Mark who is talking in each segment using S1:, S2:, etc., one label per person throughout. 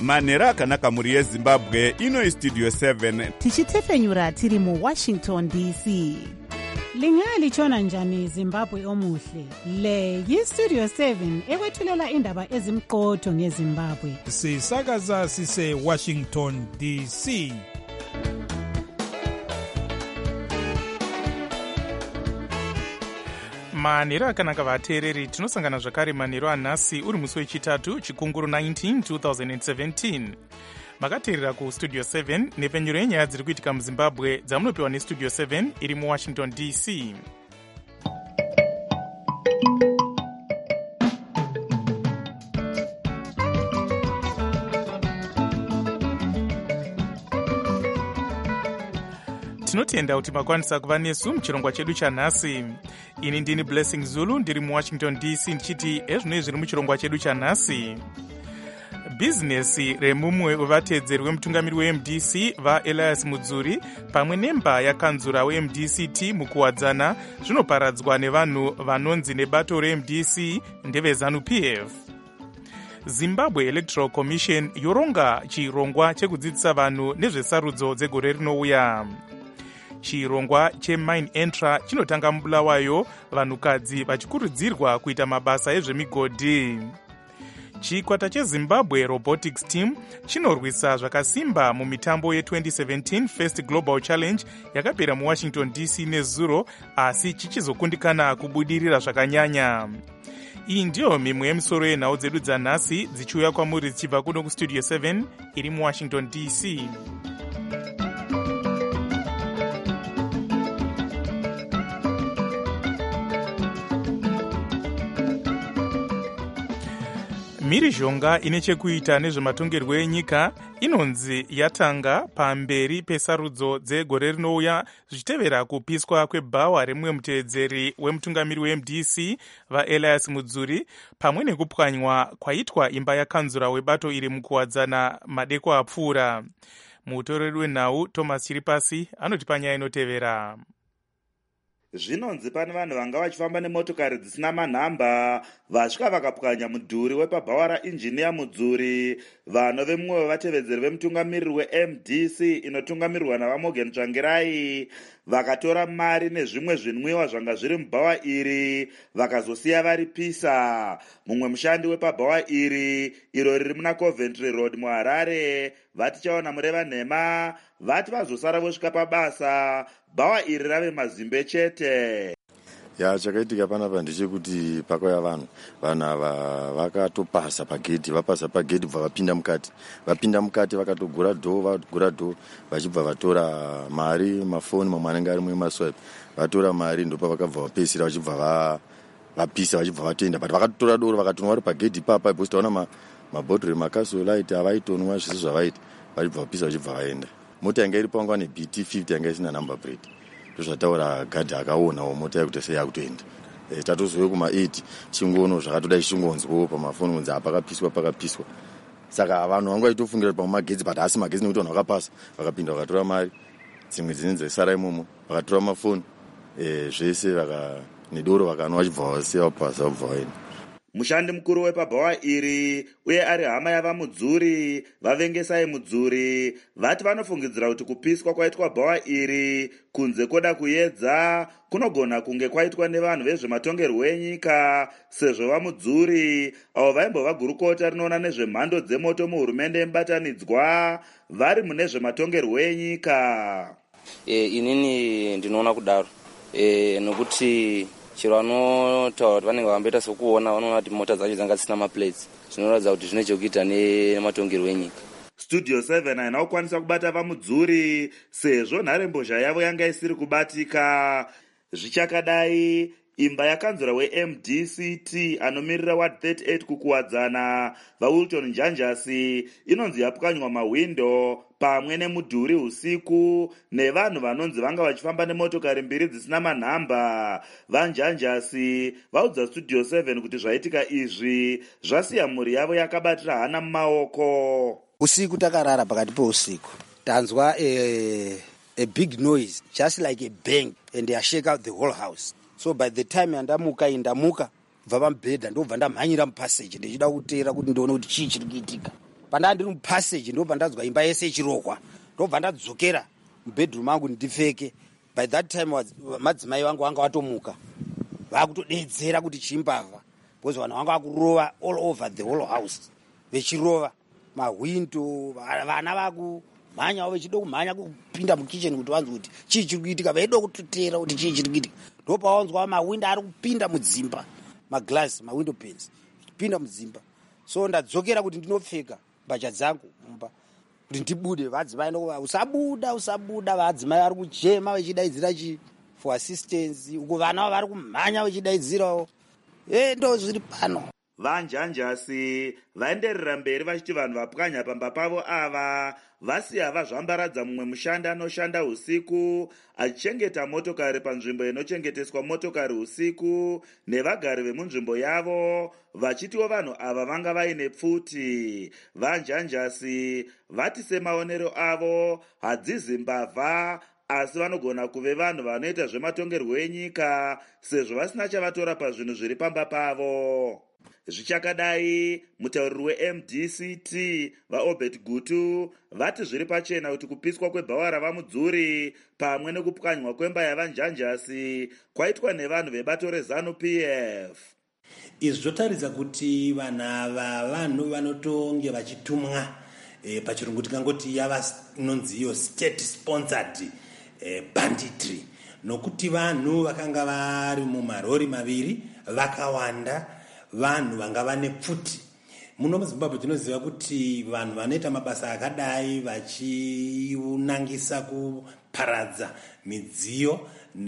S1: manhero akanaka mhuri yezimbabwe. Ino Studio 7
S2: tichitefenyura tiri muWashington DC. Lingalitshona njani Zimbabwe omuhle? Le yiStudio 7 ekwethulela indaba ezimqotho ngeZimbabwe.
S3: Sisakaza sise Washington DC. Manhero akanaka vateereri, tinosangana zvakare manhero anhasi uri musi wechitatu chikunguru 19 2017. Makateerera kuStudio 7 nepfenyuro yenyaya dziri kuitika muZimbabwe dzamunopiwa neStudio 7 iri muWashington DC. Tinotenda kuti makwanisa kuva nesu muchirongwa chedu chanhasi. Ini ndini Blessing Zulu ndiri muWashington DC ndichiti ezvinoi zviri muchirongwa chedu chanhasi. Bhizinesi remumwe wevatedzeri wemutungamiri weMDC vaElias Mudzuri pamwe nemba yakanzura weMDCT mukuwadzana zvinoparadzwa nevanhu vanonzi nebato reMDC ndeveZANU-PF. Zimbabwe Electoral Commission yoronga chirongwa chekudzidzisa vanhu nezvesarudzo dzegore rinouya. Chirongwa cheMine Entra chinotanga mubulawayo, vanhukadzi vachikurudzirwa kuita mabasa ezvemigodhi. Chikwata cheZimbabwe Robotics Team chinorwisa zvakasimba mumitambo ye2017 First Global Challenge yakapera muWashington DC nezuro, asi chichizokundikana kubudirira zvakanyanya. Iyi ndiyo mimwe yemisoro yenhau dzedu dzanhasi dzichiuya kwamuri dzichibva kuno kuStudio 7 iri muWashington DC. Mhirizhonga ine chekuita nezvematongerwo enyika inonzi yatanga pamberi pesarudzo dzegore rinouya zvichitevera kupiswa kwebhawa remumwe muteedzeri wemutungamiri weMDC vaElias Mudzuri pamwe nekupwanywa kwaitwa imba yakanzura webato iri mukuwadzana madeko apfuura. Mutoreri wenhau Thomas Chiripasi anoti panyaya inotevera.
S4: Zvinonzi pane vanhu vanga vachifamba nemotokari dzisina manhamba vasvika vakapwanya mudhuri wepabhawa rainjiniya Mudzuri. Vanhu vemumwe wevatevedzeri vemutungamiriri weMDC inotungamirirwa navaMorgan Tsvangirai vakatora mari nezvimwe zvinwiwa zvanga zviri mubhawa iri vakazosiya varipisa. Mumwe mushandi wepabhawa iri iro riri muna Coventry Road muHarare vatichaona mureva nhema vati vazosara vosvika pabasa bhawa iri rave mazimbe chete.
S5: Chakaitika panapa ndechekuti pakauya vanhu ava vakatopasa pagedhi, vapasa pagedhi bva vapinda mukati vakatogura dhoo vachibva vatora mari, mafoni mamwe anenge ari mumaswipe, vatora mari ndopa vakabva vapesira vachibva vapisa vachibva vatoenda, but vakatora doro vakatonwa vari pagedhi papa because taona mabhodhoro emakasolaiti avaitonwa zvisi zvavaita vachibva vapisa vachibva vaenda. Mota yanga iri pangwa neBT50 yanga isina number plate. Zvataura gadhi akaonawo mota yakuti sei yakutoenda. Tatozouya kuma8 chingono zvakatoda chingonzwo pamafoni kunzi pakapiswa. Saka vanhu vanga vaitofungira pamagedzi but asi magedzi nekuti vanhu vakapasa vakapinda vakatora mari dzimwe dzinenze dzisara imomo vakatora mafoni zvese nedoro vakanwa vachibva vasiya vapasa vabva vaenda.
S4: Mushandi mukuru wepabhawa iri uye ari hama yavaMudzuri vavengesai Mudzuri vati vanofungidzira kuti kupiswa kwaitwa bhawa iri kunze koda kuedza kunogona kunge kwaitwa nevanhu vezvematongerwo enyika, sezvo vaMudzuri avo vaimbova gurukota rinoona nezvemhando dzemoto muhurumende yemubatanidzwa vari mune zvematongerwo enyika.
S6: Inini ndinoona kudaro nokuti chero vanotaura kuti vanenge vamboita sokuona vanoona kuti mota dzacho dzanga dzisina maplates, zvinoratidza kuti zvine chekuita nematongerwo enyika.
S4: Studio 7 haina kukwanisa kubata vaMudzuri sezvo nharembozha yavo yanga isiri kubatika. Zvichakadai, imba yakanzura weMDCT anomirira Ward 38 kukuwadzana vaWilton Njanjasi inonzi yapwanywa mahwindo pamwe nemudhuri usiku nevanhu vanonzi vanga vachifamba nemotokari mbiri dzisina manhamba. VaNjanjasi vaudza Studio 7 kuti zvaitika izvi zvasiya mhuri yavo yakabatira hana mumaoko.
S7: Usiku takarara pakati peusiku tanzwa a big noise just like a bang and they shake out the whole house. So by the time ndamuka bva pamubhedha ndobva ndamhanyira mupassage ndichida kuteera kuti ndione kuti chii chiri kuitika. pandanga ndiri mupassage ndo pandanzwa imba yese ichirokwa ndobva ndadzokera mubedroom angu ndipfeke. By that time madzimai vangu vanga vatomuka vakutodedzera kuti chimbavha because vanhu vanga vakurova all over the whole house vechirova mahwindo, vana vakumhanyawo vechida kumhanya kupinda mukitchen kuti vanzwe kuti chii chiri kuitika, vaida kutotera kuti chii chiri kuitika. Ndopavanzwa mahwindo ari kupinda mudzimba, maglass, mawindow panes kupinda mudzimba. So ndadzokera kuti ndinopfeka mbatya dzangu mumba kuti ndibude. Vadzimai ndova usabuda, vadzimai vari kuchema vechidaidzira for assistance, uko vana vari kumhanya vechidaidzirawo. Ndo zviri pano.
S4: Vanjanjasi vaenderera mberi vachiti vanhu vapwanya pamba pavo ava vasiya vazvambaradza mumwe mushandi anoshanda usiku achichengeta motokari panzvimbo inochengeteswa motokari usiku nevagari vemunzvimbo yavo, vachitiwo vanhu ava vanga vaine pfuti. Vanjanjasi vati semaonero avo hadzizi mbavha, asi vanogona kuve vanhu vanoita zvematongerwo enyika sezvo vasina chavatora pazvinhu zviri pamba pavo. Zvichakadai, mutauriri weMDCT vaObert Gutu vati zviri pachena kuti kupiswa kwebhawara vamudzuri pamwe nekupwanywa kwemba yavanjanjasi kwaitwa nevanhu vebato reZANU-PF.
S8: Izvi zvotaridza kuti vanhu vanotonge vachitumwa pachirungu tikangoti yava inonzi iyo state sponsored banditry, nokuti vanhu vakanga vari mumarori maviri vakawanda, vanhu vanga vane pfuti. Muno muZimbabwe tinoziva kuti vanhu vanoita mabasa akadai vachinangisa kuparadza midziyo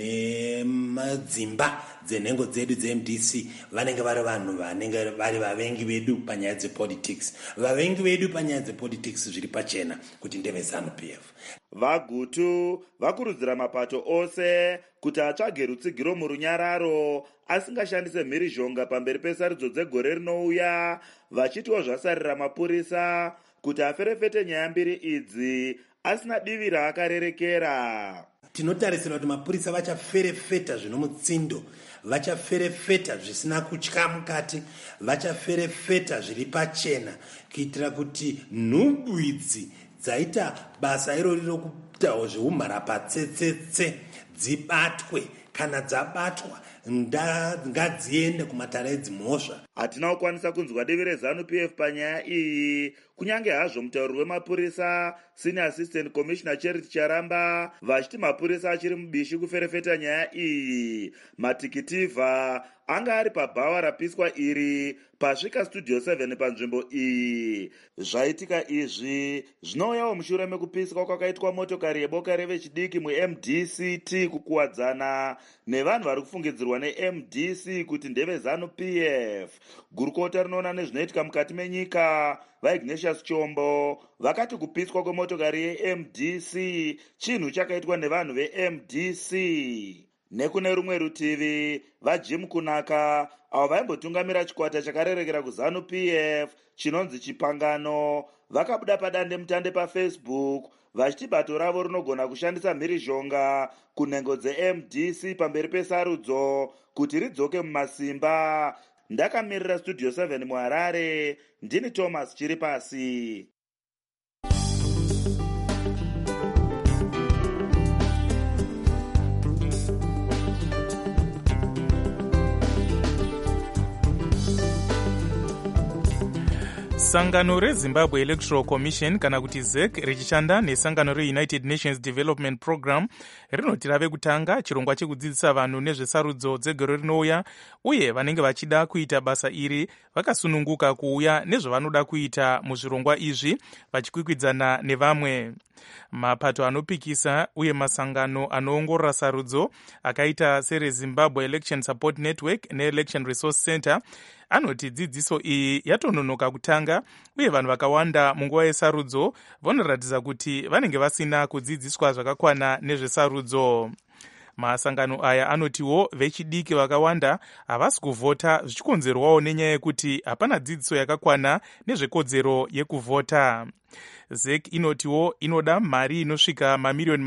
S8: nemadzimba dzenhengo dzedu dzeMDC vanenge vari vanhu vanenge vari vavengi vedu panyaya dzepolitics. Vavengi vedu panyaya dzepolitics zviri pachena kuti ndeve ZANU-PF.
S4: Vagutu vakurudzira mapato ose kuti atsvage rutsigiro murunyararo asingashandise mhirizhonga pamberi pesarudzo dzegore rinouya, vachitiwo zvasarira mapurisa kuti aferefete nyaya mbiri idzi asina divi raakarerekera.
S8: Tinotarisira kuti mapurisa vachaferefeta zvino mutsindo, vachaferefeta zvisina kutya mukati, vachaferefeta zviri pachena kuitira kuti nhumbu idzi dzaita basa irori rokutawo zveumharapatsetsetse dzibatwe. Kana dzabatwa ngadziende kumatare edzimhosva.
S4: Hatina kukwanisa kunzwa divi reZANU-PF panyaya iyi, kunyange hazvo mutauriri wemapurisa Senior Assistant Commissioner Charity Charamba vachiti mapurisa achiri mubishi kuferefeta nyaya iyi. Matikitivha anga ari pabhawa rapiswa iri pasvika Studio 7 panzvimbo iyi. Zvaitika izvi zvinouyawo mushure mekupiswa kwakaitwa motokari yeboka revechidiki muMDCT kukuwadzana nevanhu vari kufungidzirwa neMDC kuti ndeve ZANU-PF. Gurukota rinoona nezvinoitika mukati menyika vaIgnatius Chombo vakati kupiswa kwemotokari yeMDC chinhu chakaitwa nevanhu veMDC. Nekune rumwe rutivi, vaJim Kunaka avo vaimbotungamira chikwata chakarerekera kuZANU-PF chinonzi Chipangano vakabuda padande mutande paFacebook vachiti bato ravo rinogona kushandisa mhirizhonga kunhengo dzeMDC pamberi pesarudzo kuti ridzoke mumasimba. Ndakamirira Studio 7 muHarare, ndini Thomas Chiripasi.
S3: Sangano reZimbabwe Electoral Commission kana kuti ZEC richishanda nesangano reUnited Nations Development Program rinoti rave kutanga chirongwa chekudzidzisa vanhu nezvesarudzo dzegore rinouya, uye vanenge vachida kuita basa iri vakasununguka kuuya nezvavanoda kuita muzvirongwa izvi vachikwikwidzana nevamwe. Mapato anopikisa uye masangano anoongorora sarudzo akaita sereZimbabwe Election Support Network neElection Resource Center anoti dzidziso iyi yatononoka kutanga, uye vanhu vakawanda munguva yesarudzo vanoratidza kuti vanenge vasina kudzidziswa zvakakwana nezvesarudzo. Masangano aya anotiwo vechidiki vakawanda havasi kuvhota, zvichikonzerwawo nenyaya yekuti hapana dzidziso yakakwana nezvekodzero yekuvhota. ZEC inotiwo inoda mari inosvika mamiliyoni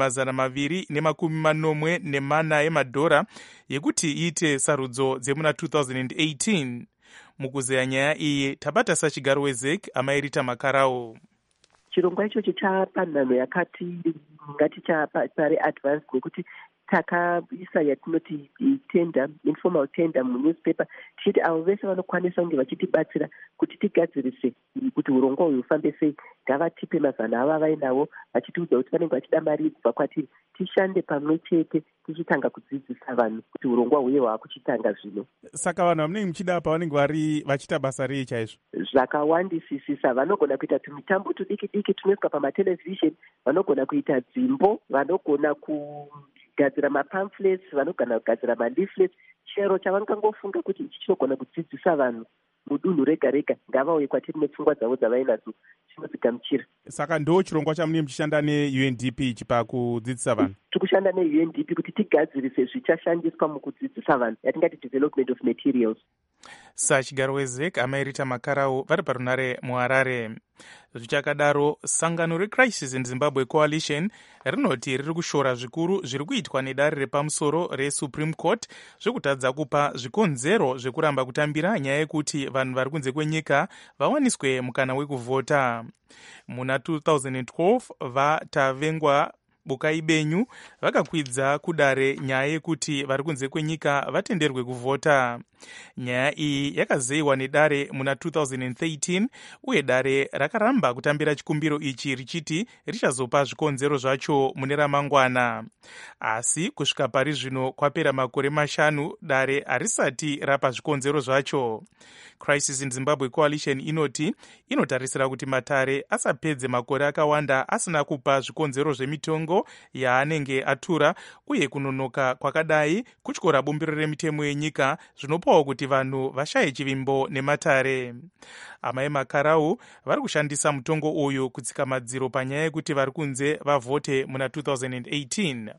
S3: 240 yemadhora yekuti iite sarudzo dzemuna 2018. mukuzeya nyaya iyi tabata sachigaro wezek amairita makarau.
S9: Chirongwa ichocho chapanhano yakati ngatichapare advance nekuti takaisa yatinoti tender, informal tender munewspaper tichiti avo vese vanokwanisa kunge vachitibatsira kuti tigadzirise kuti urongwa uyu ufambe sei ngavatipe mazana ava vainavo vachitiudza kuti vanenge vachida mari kubva kwatiri tishande pamwe chete tichitanga kudzidzisa vanhu kuti urongwa huye hwaakuchitanga zvino.
S1: Saka vanhu vamunenge muchida pavanenge vari vachiita basa rei chaizvo?
S9: Zvakawandisisisa. Vanogona kuita tumitambo tudiki diki tunoiswa pamatelevhizheni, vanogona kuita dzimbo, vanogona kugadzira mapamphlets, vanogona kugadzira maleaflets. Chero chavangangofunga kuti ichi chinogona kudzidzisa vanhu mudunhu rega rega ngavauye kwatiri nepfungwa dzavo dzavainadzo chinodzigamuchira.
S1: Saka ndo chirongwa chamunenge muchishanda neUNDP ichi pakudzidzisa vanhu?
S9: Tikushanda neUNDP kuti tigadzirise zvichashandiswa mukudzidzisa vanhu, yatingati development of materials.
S3: Sachigaro wezek amairita makarau vari parunare muharare. Zvichakadaro, sangano reCrisis in Zimbabwe Coalition rinoti riri kushora zvikuru zviri kuitwa nedare repamusoro reSupreme Court zvekutadza kupa zvikonzero zvekuramba kutambira nyaya yekuti vanhu vari kunze kwenyika vawaniswe mukana wekuvhota. Muna 2012 vatavengwa Bukai Benyu vakakwidza kudare nyaya yekuti vari kunze kwenyika vatenderwe kuvhota. Nyaya iyi yakazeyiwa nedare muna 2013 uye dare rakaramba kutambira chikumbiro ichi richiti richazopa zvikonzero zvacho mune ramangwana. Asi kusvika pari zvino kwapera makore 5 dare harisati rapa zvikonzero zvacho. Crisis in Zimbabwe Coalition inoti inotarisira kuti matare asapedze makore akawanda asina kupa zvikonzero zvemitongo yaanenge atura uye kunonoka kwakadai kutyora bumbiro remitemo yenyika zvinopawo kuti vanhu vashaye chivimbo nematare. Amai makarau vari kushandisa mutongo uyu kutsika madziro panyaya yekuti vari kunze vavhote muna 2018.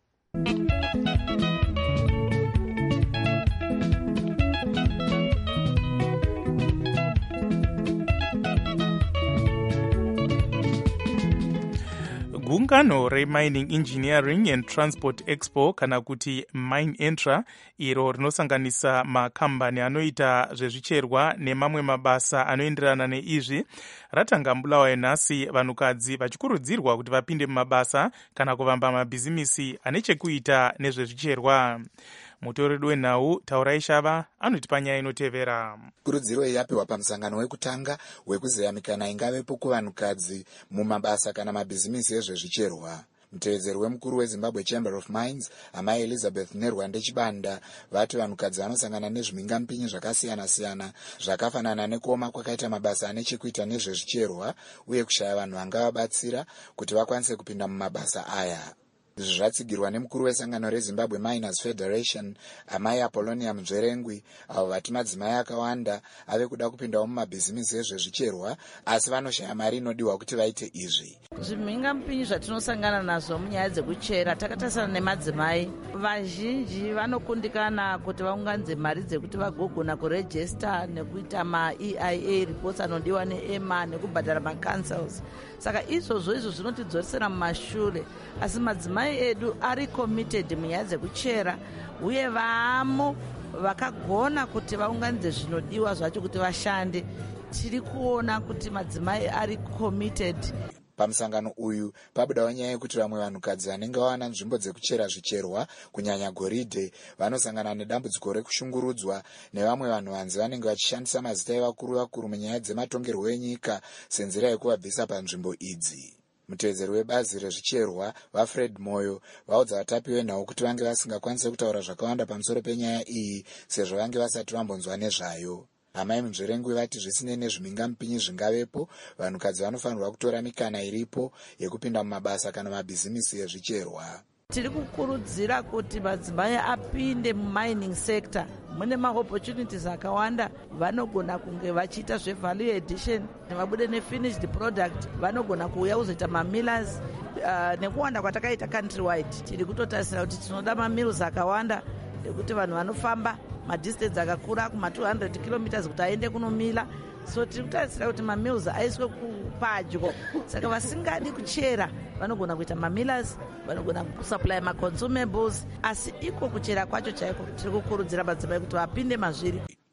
S3: Gungano reMining Engineering and Transport Expo kana kuti MineEntra iro rinosanganisa makambani anoita zvezvicherwa nemamwe mabasa anoenderana neizvi ratanga Bulawayo nhasi, vanhukadzi vachikurudzirwa kuti vapinde mumabasa kana kuvamba mabhizimisi ane chekuita nezvezvicherwa. Mutoredi wenhau Taurai Shava anoti panyaya inotevera.
S10: Kurudziro yapiwa pamusangano wekutanga wekuzeya mikana ingavepo kuvanhukadzi mumabasa kana mabhizimisi ezvezvicherwa. Mutevedzeri wemukuru weZimbabwe Chamber of Mines, Amai Elizabeth Nerwande Chibanda, vati vanhukadzi vanosangana nezvimingampinyi zvakasiyana-siyana zvakafanana nekuoma kwakaita mabasa ane chekuita nezvezvicherwa uye kushaya vanhu vangavabatsira kuti vakwanise kupinda mumabasa aya. Izvi zvatsigirwa nemukuru wesangano reZimbabwe Miners Federation, Amai Apollonia Mzverengwi, avo vati madzimai akawanda ave kuda kupindawo mumabhizimisi ezvezvicherwa asi vanoshaya mari inodiwa kuti vaite izvi.
S11: Zvimhingamupinyi zvatinosangana nazvo munyaya dzekuchera takatarisana nemadzimai vazhinji vanokundikana kuti vaunganidze mari dzekuti vagogona kurejista nekuita maEIA reports anodiwa neEMA nekubhadhara macancels. Saka izvozvo zvinotidzosera mumashure, asi madzimai edu ari committed munyaya dzekuchera uye vamo vakagona kuti vaunganidze zvinodiwa zvacho kuti vashande. Tiri kuona kuti madzimai ari committed.
S10: Pamusangano uyu pabudawo nyaya yekuti vamwe vanhukadzi vanenge vawana nzvimbo dzekuchera zvicherwa kunyanya goridhe vanosangana nedambudziko rekushungurudzwa nevamwe vanhu vanzi vanenge vachishandisa mazita evakuru munyaya dzematongerwo enyika senzira yekuvabvisa panzvimbo idzi. Mutevedzeri webazi rezvicherwa vaFred Moyo vaudza vatapi venhau kuti vange vasingakwanisi kutaura zvakawanda pamusoro penyaya iyi sezvo vange vasati vambonzwa nezvayo. Amai Mzverengwi vati zvisinei nezvimingampinyi zvingavepo, vanhukadzi vanofanirwa kutora mikana iripo yekupinda mumabasa kana mabhizimisi ezvicherwa.
S11: Tiri kukurudzira kuti madzimai apinde mumining sector. Mune maopportunities akawanda, vanogona kunge vachiita zvevalue addition nevabude nefinished product, vanogona kuuya kuzoita mamillers. Nekuwanda kwatakaita countrywide tiri kutotarisira kuti tinoda mamills akawanda ekuti vanhu vanofamba madistance akakura kuma 200 km kuti aende kunomila. So tiri kutarisira kuti mamills aiswe kupadyo, saka vasingadi kuchera vanogona kuita mamillers, vanogona kusupply maconsumables, asi iko kuchera kwacho chaiko tiri kukurudzira madzimai kuti vapinde mazviri.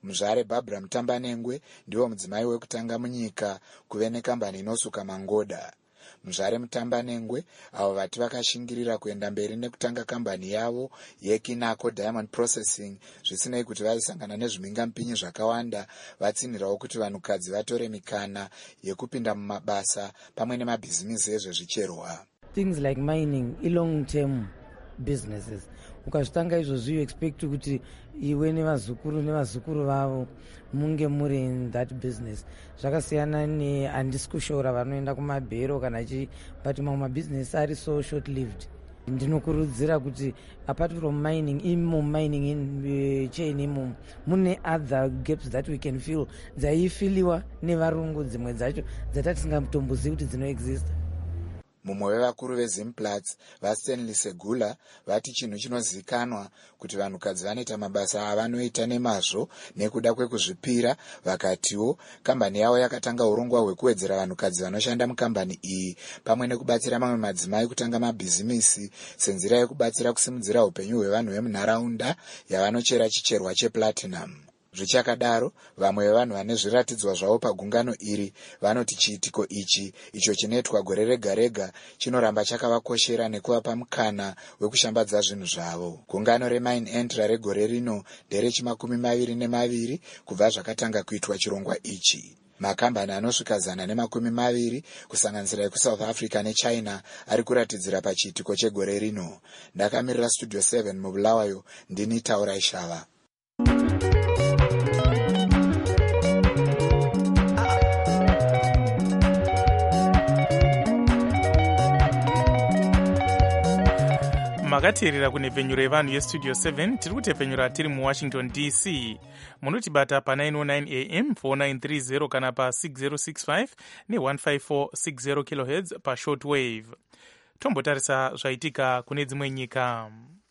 S10: Muzvare Barbara Mutambanengwe ndiwo mudzimai wekutanga munyika kuve nekambani inosuka mangoda. Muzvare Mutambanengwe avo vati vakashingirira kuenda mberi nekutanga kambani yavo yeKinako Diamond Processing, zvisinei kuti vaisangana nezvimhingamupinyi zvakawanda, vatsinhirawo kuti vanhukadzi vatore mikana yekupinda mumabasa pamwe nemabhizimisi ezvezvicherwa.
S12: Things like mining, long term businesses. Ukazvitanga izvozvi, you expect kuti iwe nevazukuru vavo munge muri in that business. Zvakasiyana handisi kushora vanoenda kumabhero kana but mamwe mabusiness ari so short lived. Ndinokurudzira kuti apart from mining, mining in chain imomo mune other gaps that we can fill, dzaifiliwa nevarungu dzimwe dzacho dzatatingatombozivi kuti dzinoexista.
S10: Mumwe wevakuru veZimplats vaStanley Segula vati chinhu chinozikanwa kuti vanhukadzi vanoita mabasa avanoita nemazvo nekuda kwekuzvipira. Vakatiwo kambani yavo yakatanga urongwa hwekuwedzera vanhukadzi vanoshanda mukambani iyi pamwe nekubatsira mamwe madzimai kutanga mabhizimisi senzira yekubatsira kusimudzira upenyu hwevanhu vemunharaunda yavanochera chicherwa cheplatinum. Zvichakadaro, vamwe vevanhu vane zviratidzwa zvavo pagungano iri vanoti chiitiko icho chinoitwa gore rega rega chinoramba chakavakoshera nekuvapa mukana wekushambadza zvinhu zvavo. Gungano reMine Entra regore rino ndere2022 kubva zvakatanga kuitwa chirongwa ichi. Makambani anosvika 120 kusanganisira ekuSouth Africa neChina ari kuratidzira pachiitiko chegore rino. Ndakamirira Studio 7 muBulawayo, ndini Taura Ishava.
S3: Makateerera kunepfenyuro yevanhu yestudio 7. tiri kutepfenyura tiri muWashington DC. Munotibata pa909 am 4930 kana pa6065 ne15460 kHz pashortwave. Tombotarisa zvaitika kune dzimwe nyika.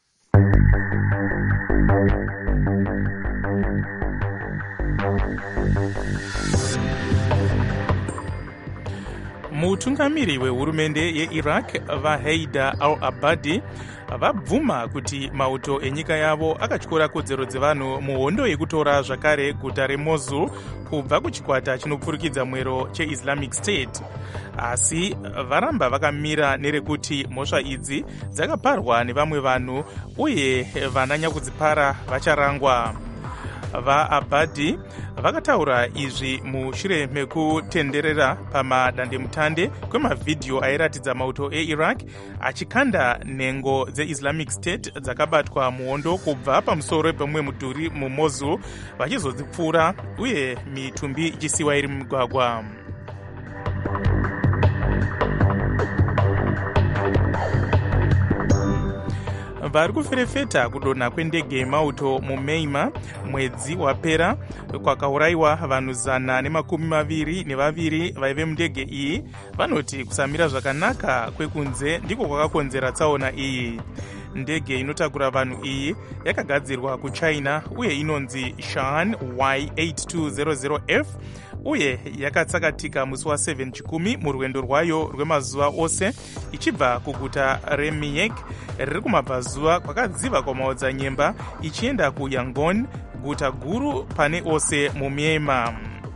S3: Mutungamiri wehurumende yeIraq vaHaida al-Abadi vabvuma kuti mauto enyika yavo akatyora kodzero dzevanhu muhondo yekutora zvakare guta reMosul kubva kuchikwata chinopfurikidza mwero cheIslamic State. Asi varamba vakamira nerekuti mhosva idzi dzakaparwa nevamwe vanhu uye vananyakudzipara vacharangwa. VaAbadi vakataura izvi mushure mekutenderera pamadandemutande kwemavhidhiyo airatidza mauto eIraq achikanda nhengo dzeIslamic State dzakabatwa muhondo kubva pamusoro pemumwe mudhuri muMosul vachizodzipfuura uye mitumbi ichisiwa iri mumigwagwa. Vari kuferefeta kudonha kwendege yemauto muMeima mwedzi wapera kwakaurayiwa vanhu 122 vaive mundege iyi. Vanoti kusamira zvakanaka kwekunze ndiko kwakakonzera tsaona iyi. Ndege inotakura vanhu iyi yakagadzirwa kuChina uye inonzi Shan Y8200F uye yakatsakatika musi wa7 chikumi murwendo rwayo rwemazuva ose ichibva kuguta reMiek riri kumabvazuva kwakadziva kwamaodzanyemba ichienda kuYangon, guta guru pane ose muMyanmar.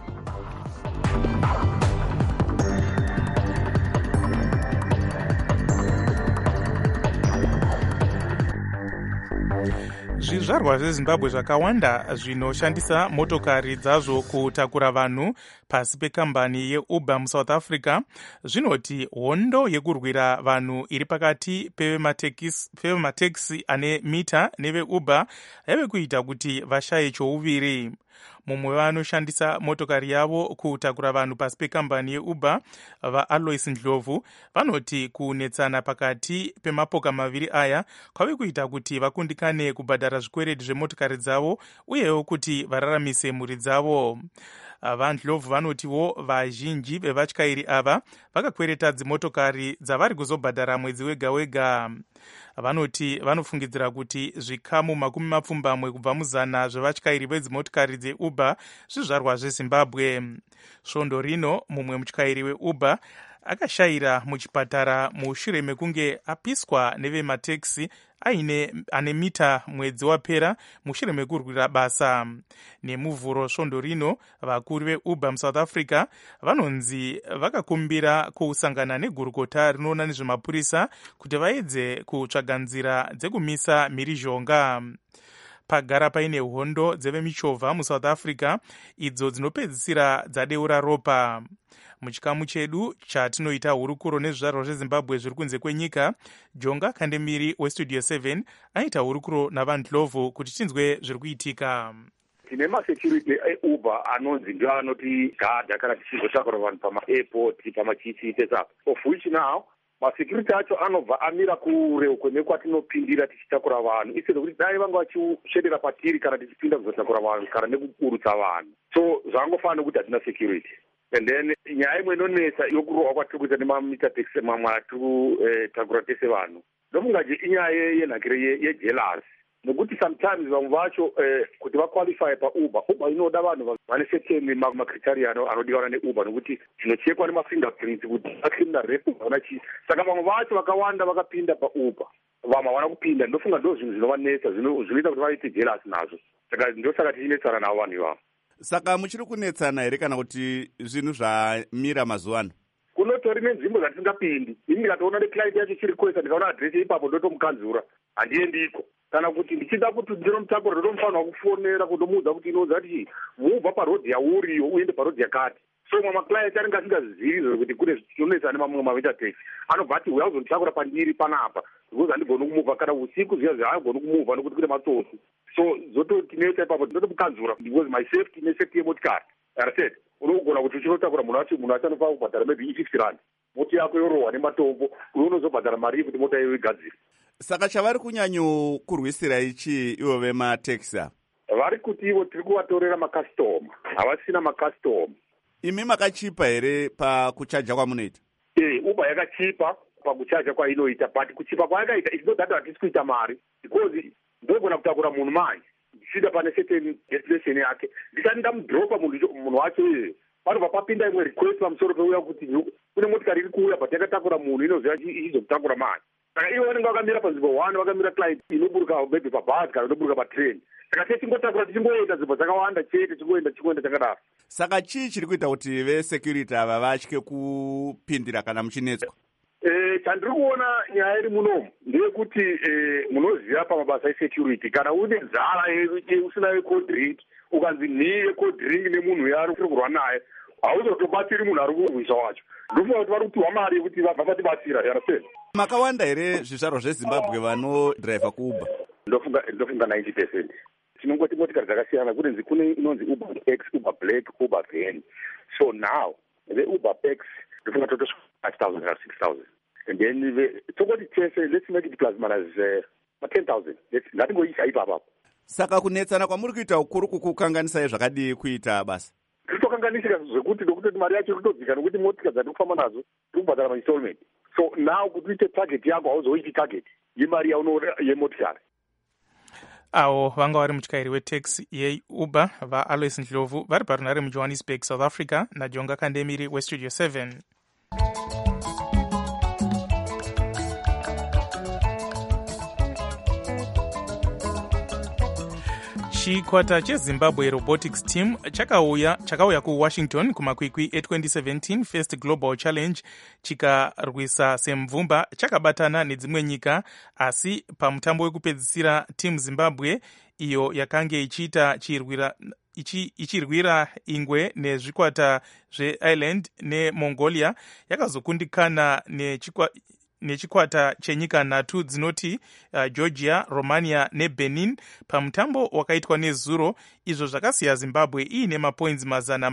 S3: Zvizvarwa zveZimbabwe zvakawanda zvinoshandisa motokari dzazvo kutakura vanhu pasi pekambani yeUber muSouth Africa zvinoti hondo yekurwira vanhu iri pakati pevematekisi ane mita neveUber yave kuita kuti vashaye chouviri. Mumwe vanoshandisa motokari yavo kutakura vanhu pasi pekambani yeUber, vaAlois Ndlovu, vanoti kunetsana pakati pemapoka maviri aya kwave kuita kuti vakundikane kubhadhara zvikwereti zvemotokari dzavo uyewo kuti vararamise mhuri dzavo. VaNdlovu vanotiwo vazhinji vevatyairi ava vakakwereta dzimotokari dzavari kuzobhadhara mwedzi wega wega. Vanoti vanofungidzira kuti zvikamu 20 kubva muzana zvevatyairi vedzimotokari dzeUber zvizvarwa zveZimbabwe. Svondo rino mumwe mutyairi weUber akashayira muchipatara mushure mekunge apiswa nevematekisi ane mita mwedzi wapera mushure mekurwira basa. Nemuvhuro svondo rino vakuru veuber musouth africa vanonzi vakakumbira kusangana negurukota rinoona nezvemapurisa kuti vaedze kutsvaga nzira dzekumisa mhirizhonga. Pagara paine hondo dzevemichovha musouth africa idzo dzinopedzisira dzadeura ropa. Muchikamu chedu chatinoita hurukuro nezvizvarwa zvezimbabwe zviri kunze kwenyika, Jonga Kandemiri westudio 7 aita hurukuro navanhlovu kuti tinzwe zviri kuitika.
S13: Tine masecurity euber anonzi ndio anoti gadha kana tichizotakura vanhu pamaairport pamachisiite sapo, of which now masecurity acho anobva amira kure kwekwatinophindira tichitakura vanhu instead kuti dai vanga vachisvedera patiri kana tichipinda kuzotakura vanhu kana nekuburutsa vanhu. So zvangofanira kuti hatina security. And then nyaya imwe inonetsa yokurohwa kwatiri kuita nemamita taxi mamwe atiri takura tese vanhu ndofunga je inyaya yenhakire yejealousy, nekuti sometimes vamwe vacho kuti vaqualify pauber inoda vanhu vane certain macriteria anodikanwa neuber, nekuti zvinochekwa nemafingerprints kuti acriminal record havana chii. Saka vamwe vacho vakawanda vakapinda pauber, vamwe havana kupinda. Ndofunga ndo zvinhu zvinovanetsa zvinoita kuti vaite jealous nazvo. Saka ndosaka tichinetsana navo vanhu ivavo.
S1: Saka muchiri kunetsana here kana kuti zvinhu zvamira mazuva ano?
S13: Kunotori nenzvimbo dzatisingapindi. Ini ndikatoona neclient yacho chirequesta ndikaona adresi ipapo ndotomukanzura handiendiko. Kana kuti ndichida kuti ndinomutakura ndotomufanira kufonera kundomuudza kuti inoudza kuti mubva parodhi yauriyo uende parodhi yakati. So mamaclient anenge asingazivi kuti kune zvinonetsa nemamwe mavita taxi anobva ati uya uzonditakura pandiri panapa because handigoni kumuvha kana usiku zviya zvaagoni kumuvha nokuti kune matsotsi. So zototinetsa ipapo ndotomukanzura because my safety nesafety yemotikari. Understand? Unogona kuti uchinotakura munhu wacho anofanira kubhadhara maybe 50 rand. Moti yako yorohwa nematombo, unozobhadhara mari yekuti mota iyo igadzire.
S1: Saka chavari kunyanyokurwisira ichi ivo vemataxi ava?
S13: Vari kuti ivo tiri kuvatorera makastoma, havasina makastoma.
S1: Imi makachipa here pakuchaja kwamunoita?
S13: Uber yakachipa pakuchaja kwainoita, but kuchipa kwayakaita it's not that hatisi kuita mari, because ndogona kutakura munhu mai ndichida pane certain destination yake, ndisati ndamudropa munhu wacho panobva papinda imwe request pamusoro peuya kuti kune motikari iri kuuya but yakatakura munhu inoziva ichizokutakura mai. Saka ivo vanenge vakamira panzvimbo 1 vakamira client inoburuka maybe pabhazi kana inoburuka patrain. Saka techingotakura tichingoenda nzvimbo dzakawanda chete chingoenda chakadaro.
S1: Saka chii chiri kuita kuti vesecurity ava vatye kupindira kana muchinetswa?
S13: Chandiri kuona nyaya iri munomu ndeyekuti munoziva pamabasa esecurity kana une nzara usina code drink ukanzi nhiye code drink nemunhu yaari uri kurwa naye hauzotobatsiri munhu ari kurwisa wacho. Ndofunga kuti vari kupiwa mari yekuti vasatibatsira. Yarasei
S1: makawanda here zvizvarwa zvezimbabwe vanodhiraivha kuuber?
S13: Ndofunga 90%. Tinongoti motikari dzakasiyana, kune inonzi Uber X, Uber Black, Uber Van. So now the Uber X ndofunga toto 5,000 or 6,000. And then tokoti tese, let's make it plus minus 10,000. Ngatingoisa ipapo.
S1: Saka kunetsana kwamuri kuita ukuru kukukanganisai zvakadii kuita basa?
S13: Titokanganisika zvekuti ndokuti mari yacho itodzika nokuti motika dzati kufamba nazo tikubhadhara mainstallment. So now kuti uite target yako hauzoiti target yemari yaunoona yemotikari.
S3: Avo vanga vari mutyairi wetaxi yeuber vaAlois Ndlovu vari parunare mujohannesburg, South Africa, naJonga Kandemiri westudio 7. Chikwata cheZimbabwe Robotics Team chakauya kuWashington kumakwikwi e2017 First Global Challenge chikarwisa semvumba chakabatana nedzimwe nyika, asi pamutambo wekupedzisira Team Zimbabwe iyo yakange ichirwira ingwe nezvikwata zveIreland neMongolia yakazokundikana nechikwata chenyika 3 dzinoti Georgia, Romania neBenin pamutambo wakaitwa nezuro. Izvo zvakasiya Zimbabwe iine mapoints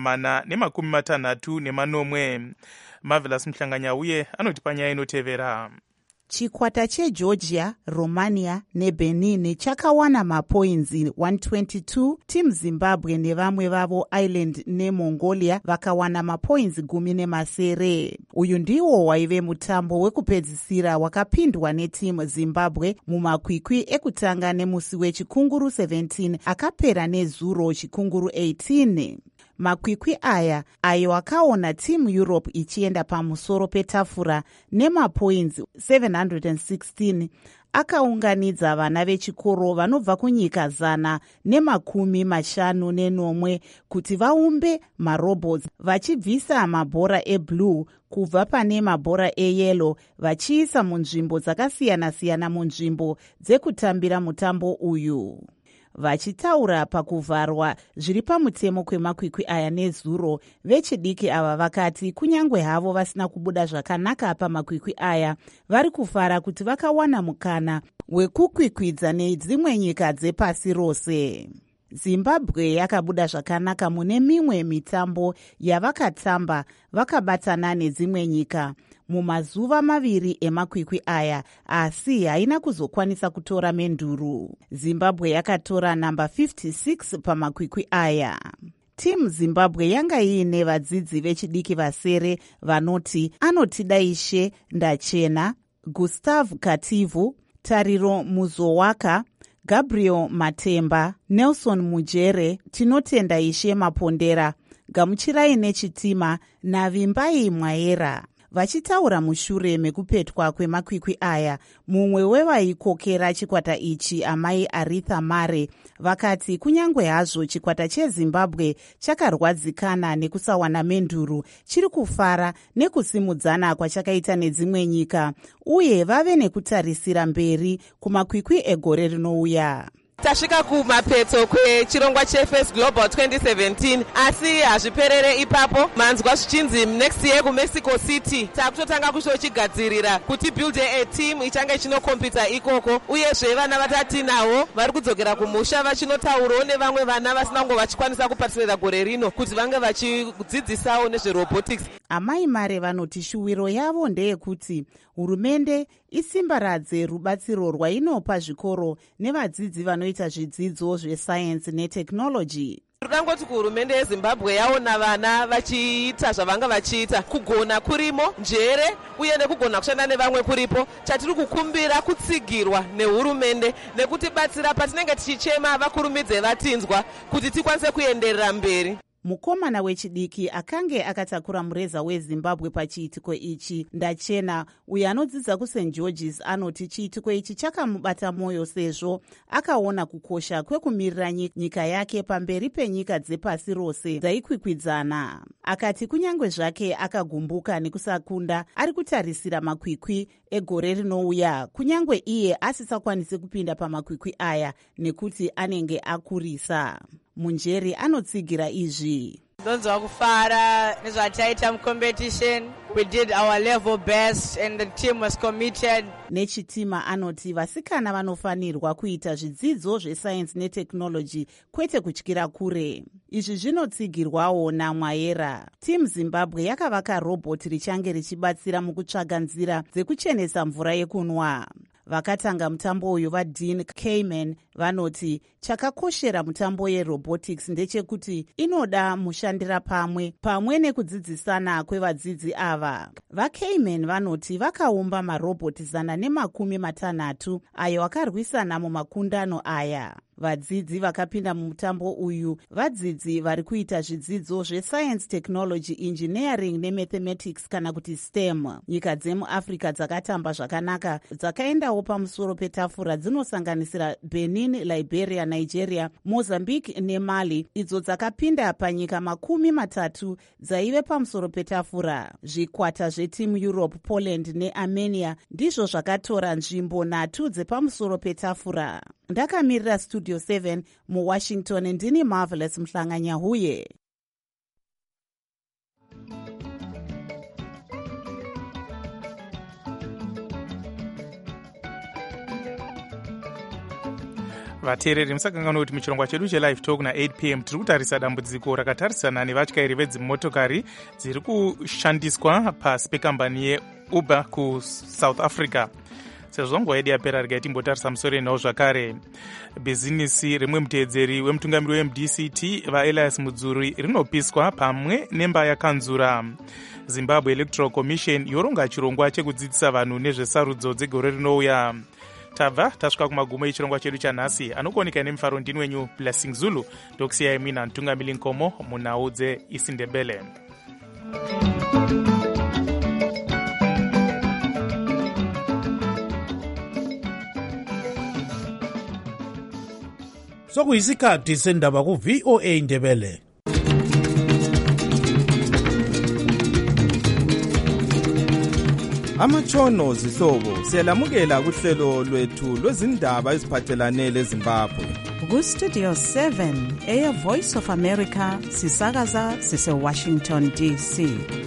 S3: 460. Marvelous Mhlanganyauye anoti panyaya inotevera.
S14: Chikwata cheGeorgia, Romania neBenin chakawana mapoints 122. Team Zimbabwe nevamwe vavo Ireland neMongolia vakawana mapoints 10. Uyu ndiwo waive mutambo wekupedzisira wakapindwa neTeam Zimbabwe mumakwikwi ekutanga nemusi wechikunguru 17 akapera nezuro chikunguru 18. makwikwi aya ayo akaona Team Europe ichienda pamusoro petafura nemapoints 716 akaunganidza vana vechikoro vanobva kunyika 150 kuti vaumbe marobots vachibvisa mabhora eblue kubva pane mabhora eyellow vachiisa munzvimbo dzakasiyana-siyana munzvimbo dzekutambira mutambo uyu. Vachitaura pakuvharwa zviri pamutemo kwemakwikwi aya nezuro, vechidiki ava vakati kunyangwe havo vasina kubuda zvakanaka pamakwikwi aya, vari kufara kuti vakawana mukana wekukwikwidza nedzimwe nyika dzepasi rose. Zimbabwe yakabuda zvakanaka mune mimwe mitambo yavakatamba vakabatana nedzimwe nyika mumazuva maviri emakwikwi aya, asi haina kuzokwanisa kutora menduru. Zimbabwe yakatora namba 56 pamakwikwi aya. Team Zimbabwe yanga iine vadzidzi vechidiki vasere vanoti Anotida Ishe Ndachena, Gustav Kativu, Tariro Muzowaka, Gabriel Matemba, Nelson Mujere, Tinotenda Ishe Mapondera, Gamuchirai Nechitima naVimbai Mwaera. Vachitaura mushure mekupetwa kwemakwikwi aya, mumwe wevaikokera chikwata ichi, amai Aritha Mare, vakati kunyangwe hazvo chikwata cheZimbabwe chakarwadzikana nekusawana menduru, chiri kufara nekusimudzana kwachakaita nedzimwe nyika, uye vave nekutarisira mberi kumakwikwi egore rinouya.
S15: Tasvika kumapeto kwechirongwa cheFirst Global 2017, asi hazviperere ipapo. Manzwa zvichinzi next year kuMexico City takutotanga kuzochigadzirira kuti build a team ichange chinokompita ikoko, uyezve vana vatatinawo vari kudzokera kumusha vachinotaurawo nevamwe vana vasinango vachikwanisa kupatisira gore rino kuti vange vachidzidzisawo nezverobotics.
S14: Amai Mare vanoti shuwiro yavo ndeyekuti hurumende isimbaradze rubatsiro rwainopa zvikoro nevadzidzi vanoita zvidzidzo zvesayensi neteknoloji.
S15: Rangoti kuhurumende yeZimbabwe yaona vana vachiita zvavanga vachiita, kugona kurimo, njere uye nekugona kushanda nevamwe kuripo. Chatiri kukumbira kutsigirwa nehurumende nekutibatsira patinenge tichichema vakurumidze vatinzwa kuti tikwanise kuenderera mberi.
S14: Mukomana wechidiki akange akatakura mureza weZimbabwe pachiitiko ichi, Ndachena, uyo anodzidza kuSt George's, anoti chiitiko ichi chakamubata mwoyo sezvo akaona kukosha kwekumirira nyika yake pamberi penyika dzepasi rose dzaikwikwidzana. Akati kunyangwe zvake akagumbuka nekusakunda, ari kutarisira makwikwi egore rinouya, kunyangwe iye asisakwanisi kupinda pamakwikwi aya nekuti anenge akurisa. Munjeri anotsigira izvi.
S16: Ndonzwa kufara nezvataita mucompetition. We did our level best and the team was committed.
S14: Nechitima anoti vasikana vanofanirwa kuita zvidzidzo zvesayensi neteknoloji, kwete kutyira kure. Izvi zvinotsigirwawo naMwaera. Team Zimbabwe yakavaka robot richange richibatsira mukutsvaga nzira dzekuchenesa mvura yekunwa. Vakatanga mutambo uyu vaDean Kayman vanoti chakakoshera mutambo yerobotics ndechekuti inoda mushandira pamwe nekudzidzisana kwevadzidzi ava. VaKayman vanoti vakaumba maroboti 160 ayo akarwisana mumakundano aya. Vadzidzi vakapinda mumutambo uyu vadzidzi vari kuita zvidzidzo zveScience, Technology, Engineering neMathematics kana kuti STEM. Nyika dzemuAfrica dzakatamba zvakanaka dzakaendawo pamusoro petafura dzinosanganisira Benin, Liberia, Nigeria, Mozambique neMali, idzo dzakapinda panyika 30 dzaive pamusoro petafura. Zvikwata zveTeam Europe, Poland neArmenia ndizvo zvakatora nzvimbo 3 dzepamusoro petafura. Ndakamirira Studio 7 muWashington, ndini Marvelous Mhlanganyahuye.
S3: vateereri musakanganwa kuti muchirongwa chedu chelive talk na8 pm tiri kutarisa dambudziko rakatarisana nevatyairi vedzimotokari dziri kushandiswa pasi pekambani yeuber kuSouth Africa. Sezvo nguva yedu yapera regai timbotarisa musoro nawo zvakare. Bhizinisi rimwe muteedzeri wemutungamiri weMDCT vaElias Mudzuri rinopiswa pamwe nemba yakanzura. Zimbabwe Electoral Commission yoronga chirongwa chekudzidzisa vanhu nezvesarudzo dzegore rinouya. tabva tasvika kumagumo echirongwa chedu chanhasi. Anokuoneka nemufaro ndini wenyu Blessing Zulu, ndokusiyai mina Ntungamili Nkomo munhau dzeIsindebele.
S17: Sokuyisikhathi sendaba ku-VOA Indebele.
S18: Amatshono zihlobo siyalamukela kuhlelo lwethu lwezindaba eziphathelane leZimbabwe.
S14: Ku-Studio 7 Air Voice of America sisakaza sise-Washington DC.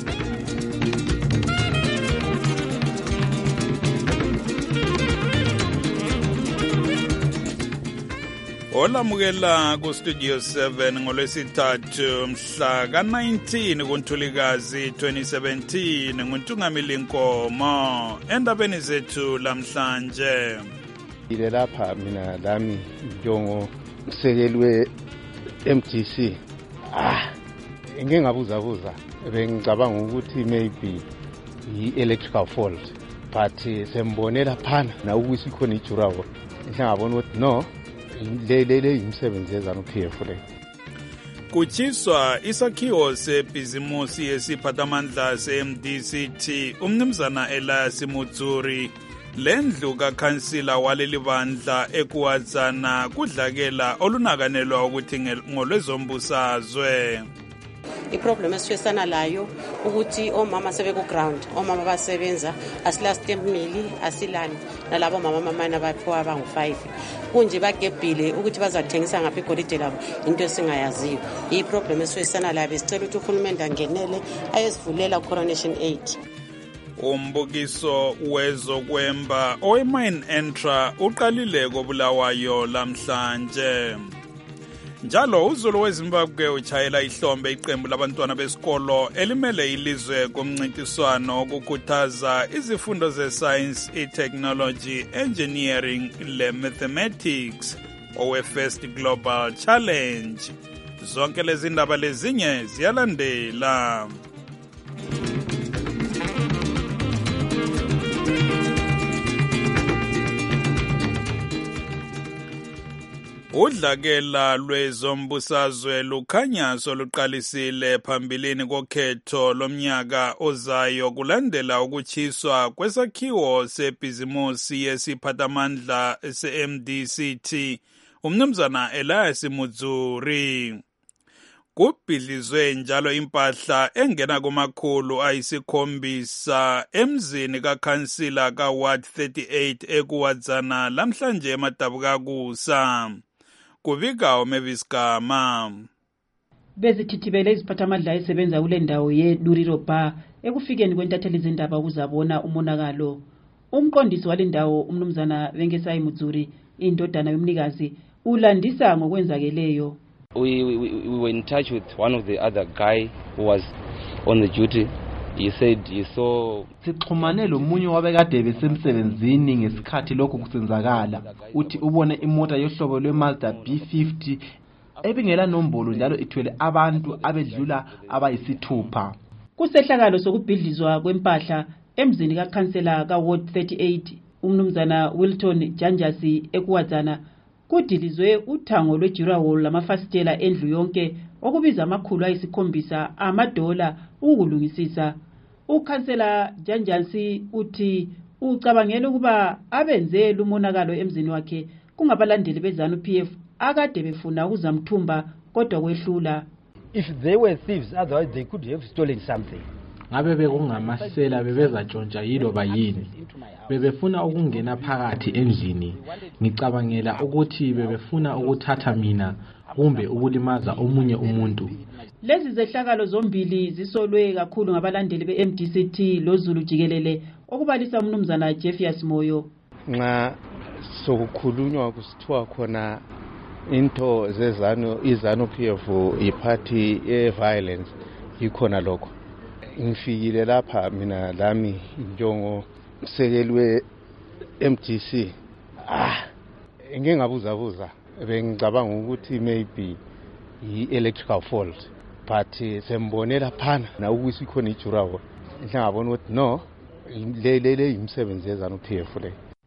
S19: Olamukela ku-Studio 7 ngolwesithathu mhla ka-19 kuNtulikazi 2017 nguNtungamili Nkomo. Endabeni zethu lamhlanje
S20: ile lapha mina lami Njongo msekelwe MDC. Ngingabuza bengicabanga ukuthi maybe i-electrical fault but sembonela phana na ukuthi khona ijurawo. Ngiyabona ukuthi no lele imsebenzi yeZANU-PF le.
S19: Kuchiswa isakhiwo sebhizimusi yesiphathamandla se-MDCT umnumzana Elias Mutsuri. Lendlu kakhansila waleli bandla eKuwadzana kudlakela olunakanelwa ukuthi ngolwezombusazwe.
S21: Iproblem esifesana layo ukuthi omama sebeku-ground, omama basebenza asilastemili asilani nalabo mama mamana baphiwa bangu-5 kunje bagebhile ukuthi bazathengisa ngaphi igolide labo into esingayaziyo. Iproblem esifesana layo besicela ukuthi uhulumende angenele ayesivulela ku-Coronation 8.
S19: Umbukiso wezokwemba owe-Mine Entra uqalile koBulawayo lamhlanje. Njalo uzulu weZimbabwe uchayela ihlombe iqembu labantwana besikolo elimele ilizwe kumncintiswano okukhuthaza izifundo ze-science, i-technology, engineering le-mathematics owe-First Global Challenge. Zonke lezi ndaba lezinye ziyalandela. Udlakela lwezombusazwe lukhanya soluqalisile phambilini kokhetho lomnyaka ozayo kulandela ukuchiswa kwesakhiwo sebhizimusi yesiphathamandla se-MDCT umnumzana Elias Mutsuri. Kubhidlizwe njalo impahla engena kumakhulu ayisi-7 emzini kakhansila ka-Ward 38 eKuwadzana lamhlanje eMadabukakusa. Kubika uMavis Gama.
S22: Bezithithibele iziphathamandla esebenza kule ndawo yeDuriro Bar ekufikeni kwentatheli zindaba ukuzabona umonakalo. Umqondisi wale ndawo umnumzana Venkesayi Mutsuri, indodana yomnikazi, ulandisa ngokwenzakeleyo.
S6: We were in touch with one of the other guy who was on the duty. He said he saw
S23: sixhumane lomunye wabekade besemsebenzini ngesikhathi lokho kusenzakala. Uthi ubone imota yohlobo lweMazda B50 ebingela nombolo njalo ithwele abantu abedlula abayisithupha.
S22: Kusehlakalo sokubhidlizwa kwempahla emzini kakhansela ka-Ward 38 umnumzana Wilton Janjasi eKuwadzana kudilizwe uthango lwejurawo lamafasitela endlu yonke okubiza $7 ukulungisisa. Ukhansela Janjasi uthi ucabangela ukuba abenze lumonakalo emzini wakhe kungabalandeli beZANU-PF akade befuna ukuzamthumba kodwa kwehlula.
S24: If they were thieves, otherwise they could have stolen something.
S23: Ngabe bekungamasela bebezatshontsha yiloba yini. Bebefuna ukungena phakathi endlini. Ngicabangela ukuthi bebefuna ukuthatha mina kumbe ukulimaza omunye umuntu.
S22: Lezi zehlakalo zombili zisolwe kakhulu ngabalandeli be-MDCT loZulu jikelele okubalisa umnumzana Jeffius Moyo.
S20: Nxa sokukhulunywa kusithiwa khona into iZANU-PF iparty ye-violence ikhona lokho. Ngifikile lapha mina lami Njongo msekelwe MDC. Ngingabuza bengicabanga ukuthi maybe i-electrical fault but sembonela phana na ukuthi khona ijurawo. Ngiyabona ukuthi no lele imsebenzi yeZANU-PF le.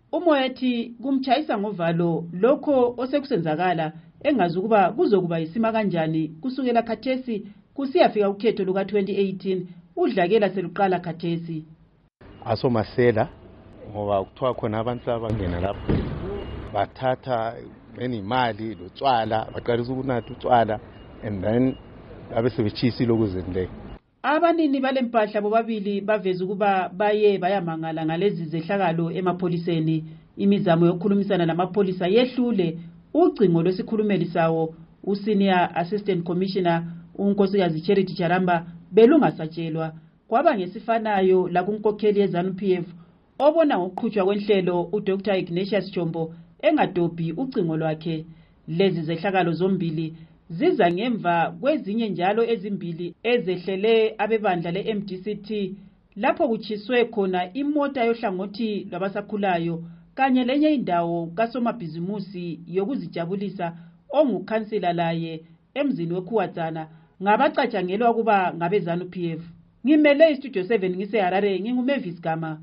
S22: Umoyathi kumtshayisa ngovalo lokho osekusenzakala engazi ukuba kuzokuba yisima kanjani kusukela khathesi kusiyafika ukhetho luka 2018 udlakela seluqala khathesi.
S20: Asomasela ngoba kuthiwa khona abantu abangena lapho bathatha imali lotshwala baqalisa ukunatha utshwala and then abe sebetshiyisile okuzendleke.
S22: Abanini balempahla bobabili baveza ukuba baye bayamangala ngalezi zehlakalo emapholiseni. Imizamo yokukhulumisana namapholisa yehlule. Ucingo lwesikhulumeli sawo uSenior Assistant Commissioner uNkosikazi Charity Charamba belungasatshelwa. Kwaba ngesifanayo la kunkokheli yeZANU-PF obona ngokuqhutshwa kwenhlelo uDr Ignatius Chombo engadobhi ucingo lwakhe. Lezi zehlakalo zombili ziza ngemva kwezinye njalo ezimbili ezehlele abebandla leMDCT lapho kuchiswe khona imota yohlangothi lwabasakhulayo kanye lenye indawo kasomabhizimusi yokuzijabulisa ongukhansila laye emzini weKhuwadzana ngabacatshangelwa kuba ngabeZANU-PF. Ngimele iStudio 7 ngiseHarare nginguMavis Gama.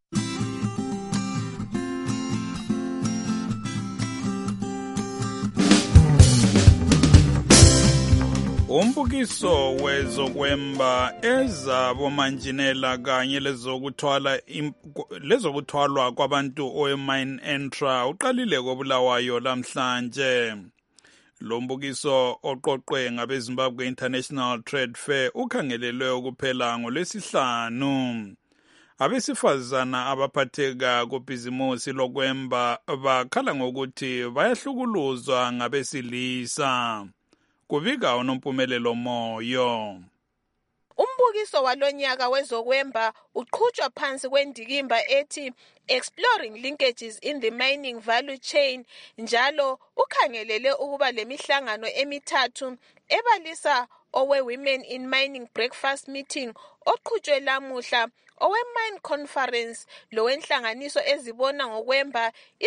S19: Umbukiso wezokwemba ezabomanjinela kanye lezokuthwalwa kwabantu oMine Entra uqalile koBulawayo lamhlanje. Lo mbukiso oqoqwe ngabeZimbabwe International Trade Fair ukhangelelwe ukuphela ngoLwesihlanu. Abesifazana abaphatheka kubhizimusi lokwemba bakhala ngokuthi bayahlukuluzwa ngabesilisa. Kubika uNompumelelo Moyo.
S2: Umbukiso walonyaka wezokwemba uqhutshwa phansi kwendikimba ethi Exploring Linkages in the Mining Value Chain njalo ukhangelele ukuba lemihlangano emithathu ebalisa owe-Women in Mining Breakfast Meeting oqhutshwe lamuhla, owe-Mine Conference lowenhlanganiso ezibona ngokwemba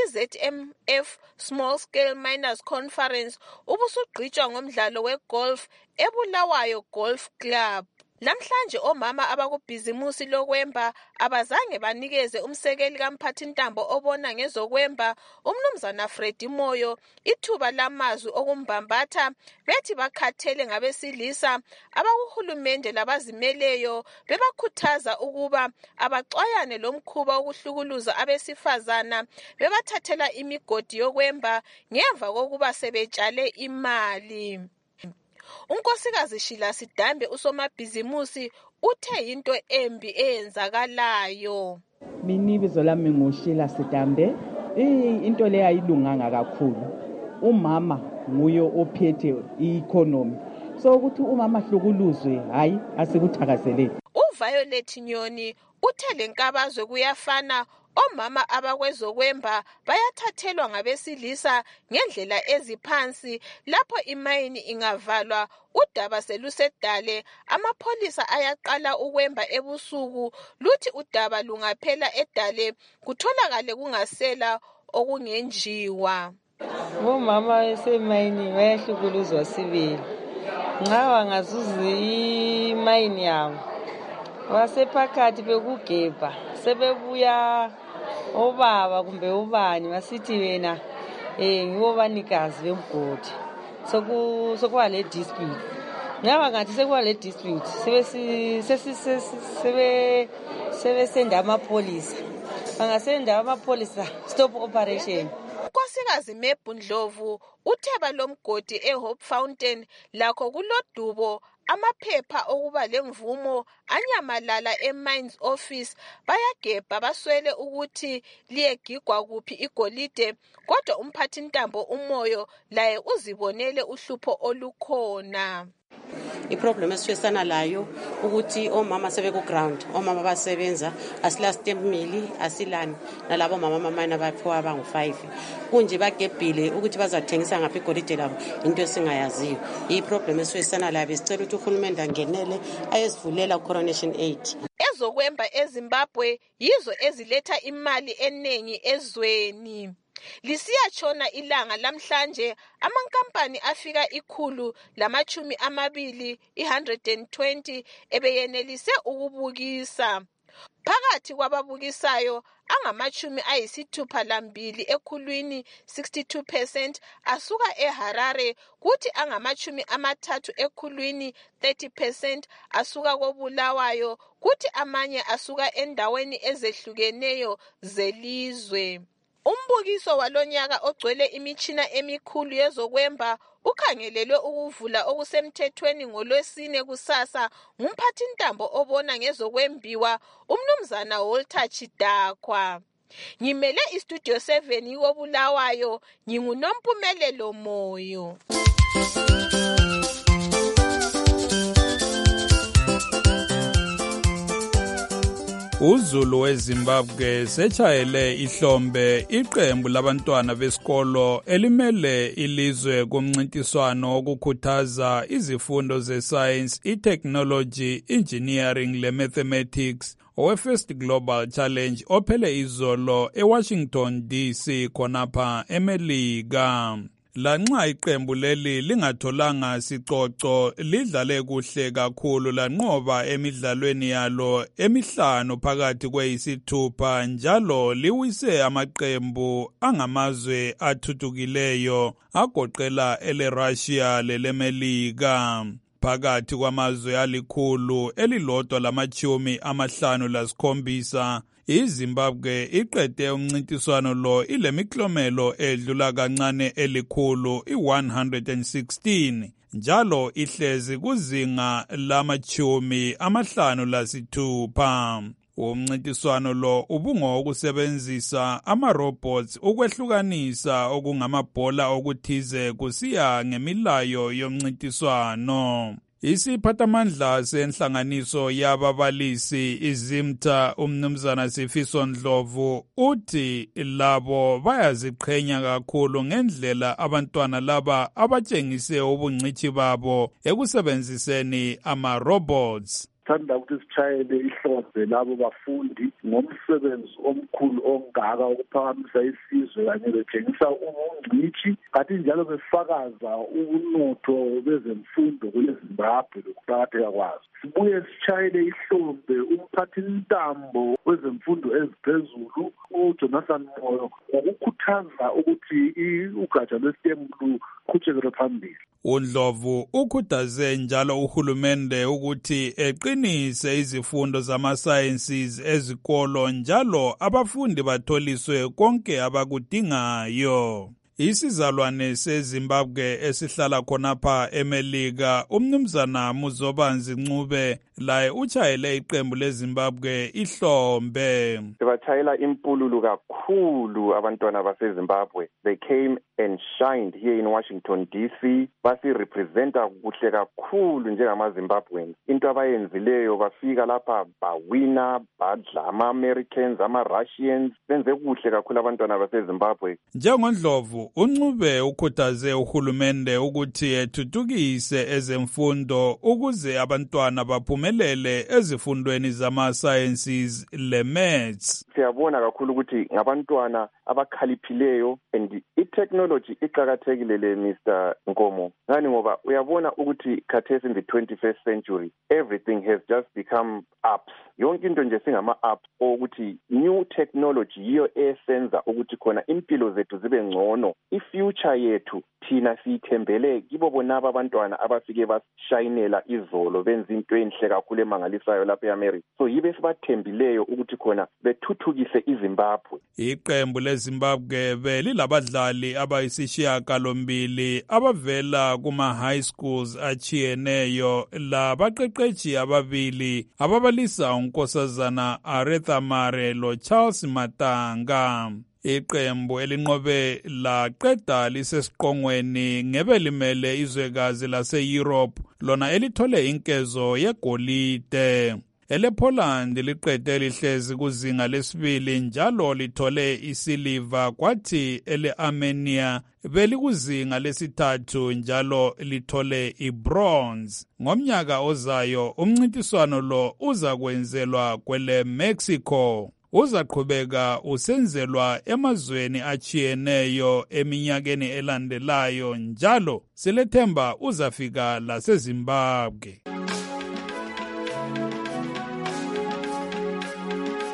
S2: iZMF Small Scale Miners Conference ubusugqitshwa ngomdlalo wegolf eBulawayo Golf Club. Lamhlanje omama abakubhizimusi lokwemba abazange banikeze umsekeli kamphathintambo obona ngezokwemba uMnumzana Freddy Moyo ithuba lamazwi okumbambatha bethi bakhathele ngabesilisa abakuhulumende labazimeleyo bebakhuthaza ukuba abaxwayane lomkhuba wokuhlukuluza abesifazana bebathathela imigodi yokwemba ngemva kokuba sebetshale imali. Unkosikazi Shila Sidambe usomabhizimusi uthe into embi eyenzakalayo.
S5: Mina ibizo lami nguShila Sidambe. Into le ayilunganga kakhulu. Umama nguye ophethe i-economy. So ukuthi umama hlukuluzwe hayi asikuthakazeleni.
S2: uViolet Nyoni uthe lenkabazwe kuyafana omama abakwezokwemba bayathathelwa ngabesilisa ngendlela eziphansi lapho imayini ingavalwa udaba selusedale amapholisa ayaqala ukwemba ebusuku luthi udaba lungaphela edale kutholakale kungasela okungenjiwa.
S7: Omama esemayini bayahlukuluzwa sibili nxa bangazuza imayini yabo basephakathi bekugebha sebebuya obaba kumbe ubani basithi wena ngibo banikazi bemgodi sokuba le dispute ngaba ngathi sekuba le dispute sebesenda amapholisa bangasenda amapholisa stop operation.
S2: Unkosikazi Mebhu Ndlovu utheba lomgodi eHope Fountain lakho kulodubo amaphepha okuba lemvumo anyamalala eMines Office bayagebha baswele ukuthi liyegigwa kuphi igolide kodwa umphathintambo uMoyo laye uzibonele uhlupho olukhona.
S21: Iproblem esifesana layo ukuthi omama sebeku-ground, omama basebenza asila stamp mill asilani nalabo mama amamine abaphiwa abangu-5 kunje bagebhile ukuthi bazathengisa ngaphi igolide labo into esingayaziyo. Iproblem esifesana layo besicela ukuthi uhulumende angenele ayesivulela Coronation 8.
S2: Ezokwemba eZimbabwe yizo eziletha imali eningi ezweni. Lisiyatshona ilanga lamhlanje amankampani afika 120 120 ebeyenelise ukubukisa. phakathi kwababukisayo angama-62 ekhulwini 62% asuka eHarare kuthi angama-30 ekhulwini 30% asuka koBulawayo kuthi amanye asuka endaweni ezehlukeneyo zelizwe. Umbukiso walonyaka ogcwele imitshina emikhulu yezokwemba ukhangelelwe ukuvula okusemthethweni ngoLwesine kusasa ngumphathintambo obona ngezokwembiwa umnumzana Walter Chidakwa. Ngimele iStudio 7 koBulawayo, nginguNompumelelo Moyo.
S19: uZulu weZimbabwe setshayele ihlombe iqembu labantwana besikolo elimele ilizwe kumncintiswano wokukhuthaza izifundo ze-science, i-technology, engineering le-mathematics owe-First Global Challenge ophele izolo eWashington DC khonapha eMelika. Lanxa iqembu leli lingatholanga sicoco lidlale kuhle kakhulu lanqoba emidlalweni yalo emihlanu phakathi kweyisithupha njalo liwise amaqembu angamazwe athuthukileyo agoqela eleRussia leleMelika. Phakathi kwamazwe alikhulu elilodwa lama-57 iZimbabwe iqede umncintiswano lo ilemiklomelo edlula kancane elikhulu i-116 njalo ihlezi kuzinga lama-56. Umncintiswano lo ubungowokusebenzisa ama-robots ukwehlukanisa okungamabhola okuthize kusiya ngemilayo yomncintiswano. Isiphathamandla senhlanganiso yababalisi iZimta umnumzana Sifiso Ndlovu uthi labo bayaziqhenya kakhulu ngendlela abantwana laba abatshengise ubungcithi babo ekusebenziseni ama-robots.
S4: Thanda ukuthi sitshayele ihlombe labo bafundi ngomsebenzi omkhulu ongaka ukuphakamisa isizwe kanye betshengisa ubungcitshi kanti njalo befakaza ubunotho bezemfundo kweZimbabwe lokuqakatheka kwazo. Sibuye sitshayele ihlombe umphathintambo wezemfundo eziphezulu uJonathan Moyo ngokukhuthaza ukuthi ugatsha lwe-STEM luqhubekele phambili.
S19: uNdlovu ukhuthaze njalo uhulumende ukuthi eqinise izifundo zama-sciences ezikolo njalo abafundi batholiswe konke abakudingayo. Isizalwane seZimbabwe esihlala khonapha eMelika umnumzana Muzobanzi Ncube laye utshayele iqembu leZimbabwe ihlombe.
S8: Batshayela impululu kakhulu abantwana baseZimbabwe. They came and shined here in Washington DC. Basirepresenta kuhle kakhulu njengamaZimbabweans. Into abayenzileyo bafika lapha bawina badla ama-Americans, ama-Russians. Benze kuhle kakhulu abantwana baseZimbabwe.
S19: NjengoNdlovu uNcube ukhuthaze uhulumende ukuthi ethuthukise ezemfundo ukuze abantwana baphumelele ezifundweni zama-sciences le-maths.
S8: Siyabona kakhulu ukuthi ngabantwana abakhaliphileyo and i-technology iqakathekile le Mr. Nkomo. Ngani ngoba uyabona ukuthi khathesi in the 21st century everything has just become apps. Yonke into nje singama-apps ukuthi new technology yiyo esenza ukuthi khona impilo zethu zibe ngcono. I-future yethu thina siyithembele kibo bonaba abantwana abafike basishayinela izolo benza into enhle kakhulu emangalisayo lapha eAmerica. So yibe sibathembileyo ukuthi khona bethuthukise iZimbabwe.
S19: Iqembu leZimbabwe belilabadlali abayisishiyagalombili abavela kuma-high schools achiyeneyo labaqeqetshi ababili ababalisa unkosazana Aretha Mare lo Charles Matanga. Iqembu elinqobe laqeda lisesiqongweni ngebelimele izwekazi lase-Europe lona elithole inkezo yegolide. ElePoland liqede lihlezi kuzinga lesibili njalo lithole isiliva kwathi ele-Armenia belikuzinga lesithathu njalo lithole ibronze. Ngomnyaka ozayo umncintiswano lo uzakwenzelwa kwele-Mexico. Uzaqhubeka usenzelwa emazweni achiyeneyo eminyakeni elandelayo njalo silethemba uzafika laseZimbabwe.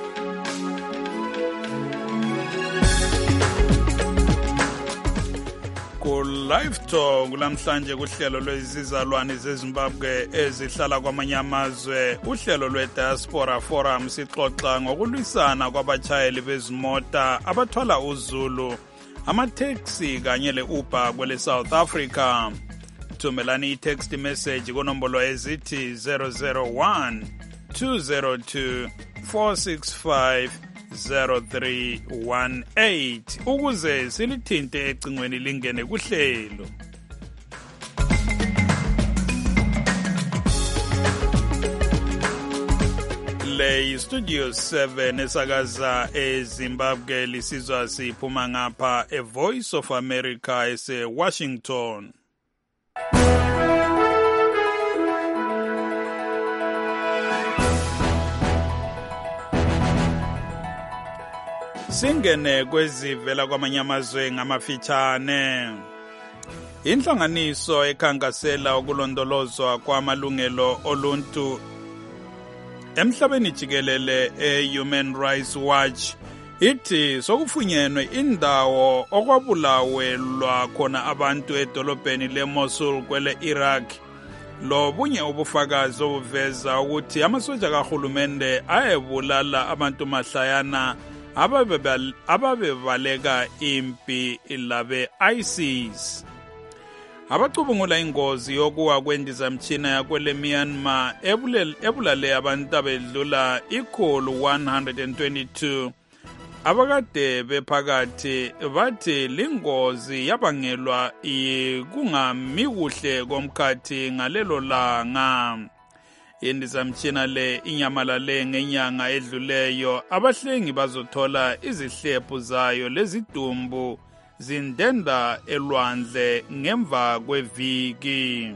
S19: Live Talk lamhlanje kuhlelo lwezizalwane zeZimbabwe ezihlala kwamanye amazwe. Uhlelo lwe-Diaspora Forum sixoxa ngokulwisana kwabatshayeli bezimota abathwala uzulu, amateksi kanye le-Uber kwele South Africa. Thumelani i-text message kunombolo ezithi 001 202 465 0318 ukuze silithinte ecingweni lingene kuhlelo. Le Studio 7 esakaza eZimbabwe lisizwa siphuma ngapha eVoice of America eseWashington. Singene kwezivela kwamanye amazwe ngamafitshane. Inhlanganiso ekhankasela ukulondolozwa kwamalungelo oluntu emhlabeni jikelele e-Human Rights Watch ithi sokufunyenwe indawo okwabulawelwa khona abantu edolobheni leMosul kwele Iraq. Lobunye ubufakazi obuveza ukuthi amasoja kahulumende ayebulala abantu mahlayana ababebaleka impi labe ISIS. Abacubungula ingozi yokuwa kwendizamtshina yakwele Myanmar ebulale abantu abedlula 122 abakade bephakathi bathi lingozi yabangelwa kungami kuhle komkhathi ngalelo langa. Indizamtshina le inyamalale ngenyanga edluleyo. Abahlengi bazothola izihlephu zayo lezidumbu zindenda elwandle ngemva kweviki.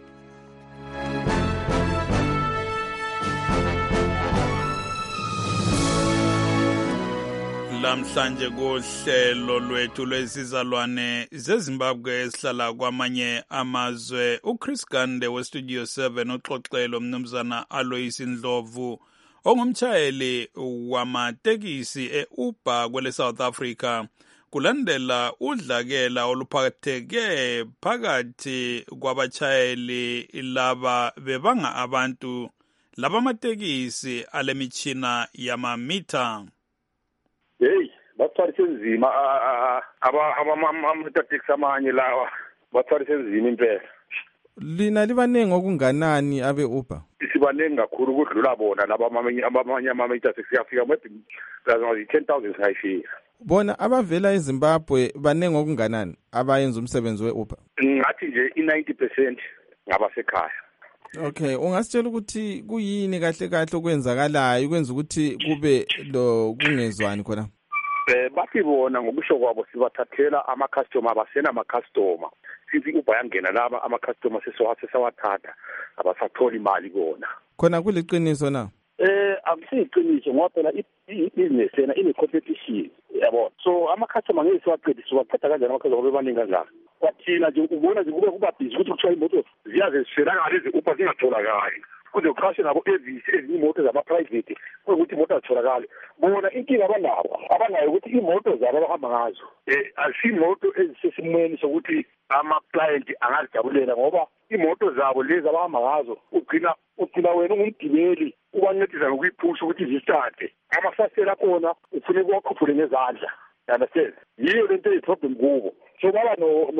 S19: Lamhlanje kuhlelo lwethu lwezizalwane zeZimbabwe esihlala kwamanye amazwe, uChris Gande weStudio 7 uxoxelo mnumzana Alois Ndlovu ongumtshayeli wamatekisi e-Uber kwele South Africa kulandela udlakela oluphatheke phakathi kwabatshayeli laba bebanga abantu laba amatekisi alemitshina yamamitha.
S13: Hey, batharise nzima abamataxi amanye lawa batharise nzima impela.
S18: Lina libanengi okunganani abe Uber?
S13: Sibanengi kakhulu ukudlula bona laba amanye amataxi afika maybe 10,000 sayifika.
S18: Bona abavela eZimbabwe banengi okunganani abayenza umsebenzi we-Uber?
S13: Ngathi nje i-90% ngabasekhaya.
S18: Okay, ungasitshela ukuthi kuyini kahle kahle okwenzakalayo ukwenza ukuthi kube lo kungezwani khona?
S13: Bathi bona ngokusho kwabo sibathathela ama-customer abasena ama-customer. Sithi Uber yangena laba ama-customer sesawathatha abasathola imali bona.
S18: Khona kuliqiniso na?
S13: Akusiyiqiniso ngoba phela i-business yena ine-competition yabo. So ama-customer ngeke siwaqeda kanjani ama-customer bebaningi kanjani. Kwathina nje ubona nje kuba busy ukuthi kuthiwa imoto ziyaze ziswelakala ezi-Uber zingatholakali. Kuze kuqashe nabo ezinye imoto zama-private ukuthi imoto azitholakali. Bona inkinga abanayo ukuthi imoto zabo abahamba ngazo azisimoto ezisesimweni sokuthi ama-client angazijabulela ngoba imoto zabo lezi abahamba ngazo ugcina wena ungumgibeli ubancedisa ngokuyiphusha ukuthi zisithathe. Amasasela akhona ufuneka uwakhuphule ngezandla. Understand? Yiyo lento eyi-problem kubo. So baba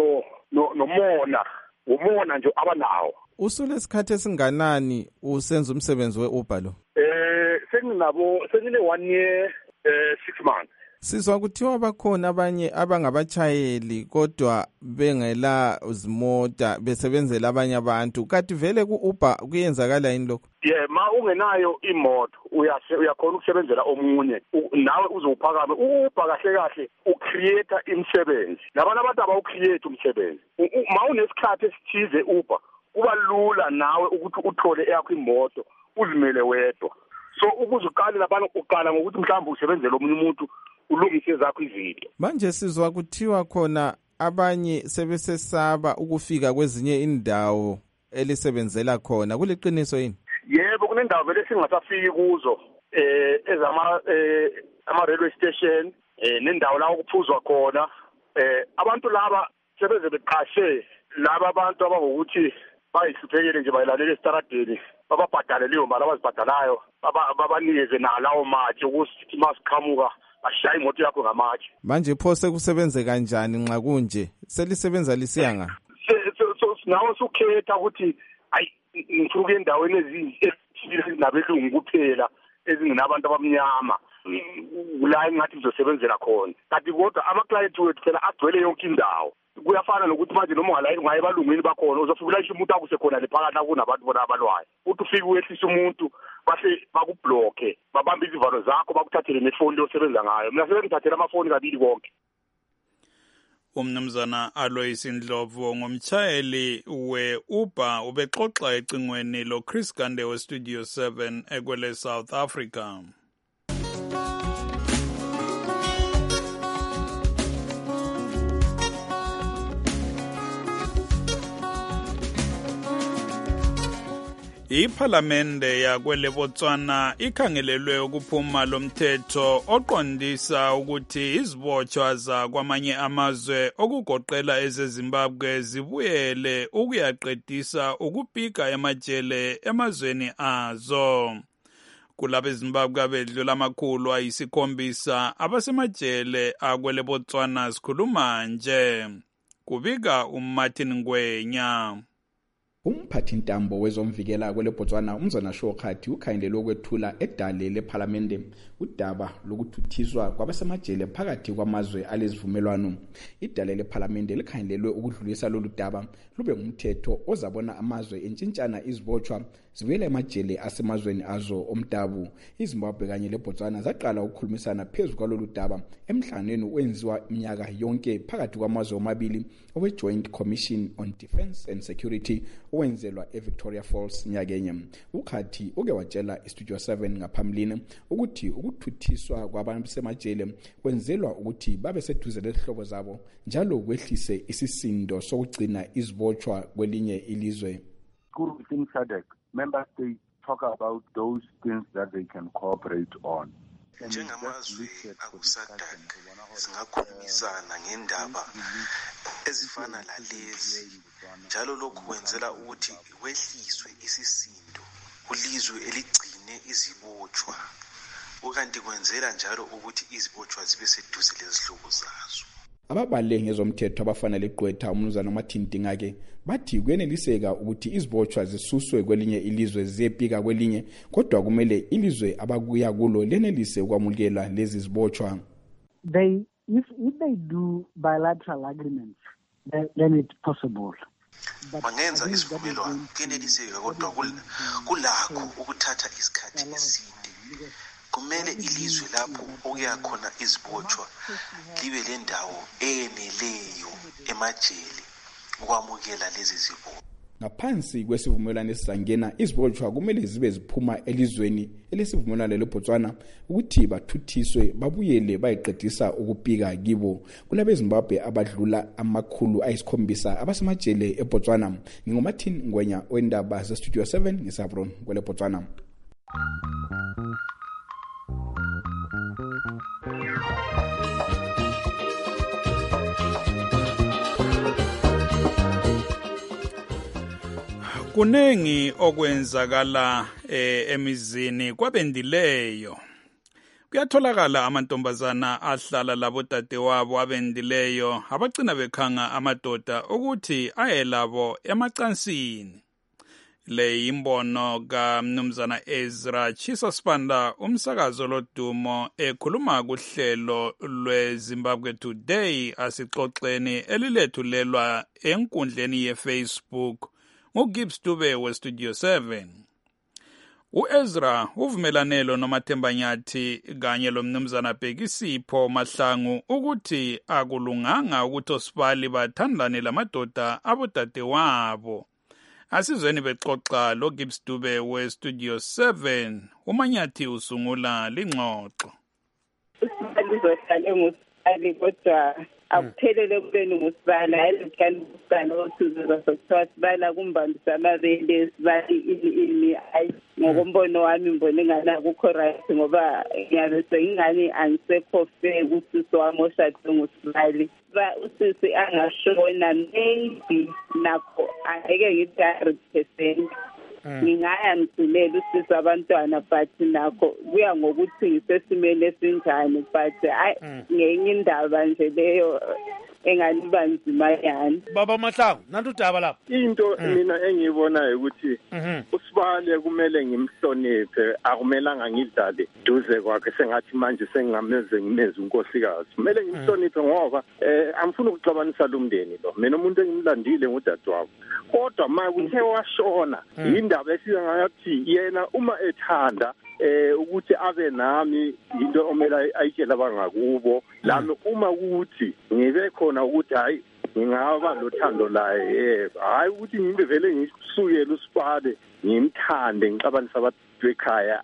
S13: umona nje abanawo.
S18: Usulesikhathi esinganani usenza umsebenzi we-Uber lo?
S13: Sengine 1 year 6 months.
S18: Sizwa kuthiwa bakhona abanye abangabatshayeli kodwa bengela izimota besebenzela abanye abantu. Kanti vele ku-Uber kuyenzakala yini lokho?
S13: Ma ungenayo imoto uyakhona ukusebenzela omunye nawe uzowuphakama. U-Uber kahle ucreate imisebenzi. Labana abantu abawucreate umsebenzi. Ma unesikhathi esithize Uber kuba lula nawe ukuthi uthole eyakho imoto uzimele wedwa. So ukuze uqale labana uqala ngokuthi mhlawumbe usebenzele omunye umuntu ulungise zakho izinto.
S18: Manje sizwa kuthiwa khona abanye sebesesaba ukufika kwezinye indawo elisebenzela khona. Kuliqiniso yini?
S13: Yebo, kunendawo vele singasafiki kuzo ama railway station nendawo la okuphuzwa khona. Abantu laba sebeze beqashe laba abantu abangokuthi bayihluphekile nje bayilalela esitaradeni bababhadale leyo mali abazibhadalayo babanikeze nalawo matshe ukuthi masiqhamuka bashaye imoto yakho ngamatshe.
S18: Manje pho sekusebenze kanjani nxa kunje selisebenza lisiyanga?
S13: Nawo sukhetha ukuthi ayi ngisuke endaweni ezinabelungu kuphela ezinginabantu abamnyama la engathi ngizosebenzela khona. Kanti kodwa ama-client wethu phela agcwele yonke indawo. Kuyafana nokuthi manje noma ungaye ebalungwini bakhona uzofika ulayisha umuntu akusekhona lephakathi kunabantu bona abalwayo. Uthi ufike uyehlisa umuntu base bakublocke babambe izivalo zakho bakuthathele nefoni osebenza ngayo. Mina sebengithathela amafoni kabili konke.
S19: Umnumzana Alois Ndlovu ngumtshayeli we-Uber ubexoxa ecingweni lo-Chris Gande we-Studio 7 ekwele South Africa. Iphalamende yakwele Botswana ikhangelelwe ukuphuma lomthetho oqondisa ukuthi izibotshwa zakwamanye amazwe okugoqela ezeZimbabwe zibuyele ukuyaqedisa ukupika emajele emazweni azo. Kulabo eZimbabwe abedlula amakhulu ayisikhombisa abasemajele akwele Botswana sikhuluma nje. Kubika uMartin Ngwenya.
S9: Umphathintambo wezomvikela kwele Botswana uMzana Shokhathi ukhangelelwe ukwethula edale lephalamende udaba lokuthuthiswa kwabasemajele phakathi kwamazwe alezivumelwano. Idale lephalamende likhangelelwe ukudlulisa lolu daba lube ngumthetho ozabona amazwe entshintshana izibotshwa zibuyela emajele asemazweni azo omdabu. iZimbabwe kanye leBotswana zaqala ukukhulumisana phezu kwalolu daba emhlanganweni wenziwa iminyaka yonke phakathi kwamazwe omabili owe-Joint Commission on Defence and Security owenzelwa eVictoria Falls nyakenye. Ukhathi uke watshela iStudio 7 ngaphambilini ukuthi ukuthuthiswa kwabantu semajele kwenzelwa ukuthi babe seduze lezihlobo zabo njalo kwehlise isisindo sokugcina izibotshwa kwelinye ilizwe.
S10: Within SADC, member states talk about those things that they can cooperate on.
S11: Njengamazwe akuSADC singakhulumisana ngendaba ezifana lalezi njalo lokhu kwenzela ukuthi kwehliswe isisindo kulizwe eligcine izibotshwa ukanti kwenzela njalo ukuthi izibotshwa zibe seduze lezihlobo zazo.
S9: Ababale ngezomthetho abafana leGqwetha uMnumzana Mathindingake bathi kuyeneliseka ukuthi izibotshwa zisuswe kwelinye ilizwe ziyepika kwelinye kodwa kumele ilizwe abakuya kulo lenelise ukwamukela lezi zibotshwa.
S12: If they do bilateral agreements, then it's possible.
S11: Bangenza isivumelwano kuyeneliseka kodwa kulakho ukuthatha isikhathi eside. Kumele ilizwe lapho okuya khona izibotshwa libe lendawo eneleyo emajele ukwamukela lezi zibotshwa.
S9: Ngaphansi kwesivumelwano esizangena izibotshwa kumele zibe ziphuma elizweni elesivumelwano leBotswana ukuthi bathuthiswe babuyele bayiqedisa ukupika kibo. Kulabe Zimbabwe abadlula amakhulu ayisikhombisa abasemajele eBotswana. NginguMartin Ngwenya wendaba zeStudio 7 ngeSabron kwele Botswana.
S19: Kunengi okwenzakala emizini kwabendileyo. Kuyatholakala amantombazana ahlala labo dadewabo abendileyo abagcina bekhanga amadoda ukuthi ayelabo emacansini. Le imbono kaMnumzana Ezra Chisasipanda umsakazo lodumo ekhuluma kuhlelo lweZimbabwe Today asixoxeni elilethulelwa enkundleni yeFacebook nguGibbs Dube weStudio 7. uEzra uvumelanelo noMathemba Nyathi kanye lomnumzana Bhekisipho Mahlangu ukuthi akulunganga ukuthi osipali bathandane lamadoda abodadewabo. Asizweni bexoxa loGibbs Dube weStudio 7 uManyathi usungula lingxoxo.
S25: Lizohlale ngusipali kodwa
S1: akuphelele kubeni ngusibala ayelokani usibala othuzuza sokuthiwa sibala kumbambisa amabele sibala ini ngokombono wami mbona ingane akukho right ngoba ngiyabe sengingani angisekho fair ukuthi wami oshade ngusibali usisi angashona maybe nakho angeke ngithi 100%. Ngingaya ngithulela usisi abantwana but nakho kuya ngokuthi ngisesimene esinjani but ngenye indaba nje leyo enganiba nzima yani.
S17: Baba Mahlangu nantu udaba lapha.
S8: Into mina engiyibonayo ukuthi uSibale kumele ngimhloniphe, akumelanga ngidlale duze kwakhe sengathi manje sengameze ngimeze unkosikazi. Kumele ngimhloniphe ngoba angifuni ukuxabanisa lo mndeni lo. Mina umuntu engimlandile ngudadewabo. Kodwa manje uthe washona indaba esiyangathi yena uma ethanda ukuthi abe nami into omela ayitshela abangakubo lami uma ukuthi ngibe khona ukuthi hayi ngingaba lothando laye hayi ukuthi ngibe vele ngisukele uSibale ngimthande ngicabanisa abantu ekhaya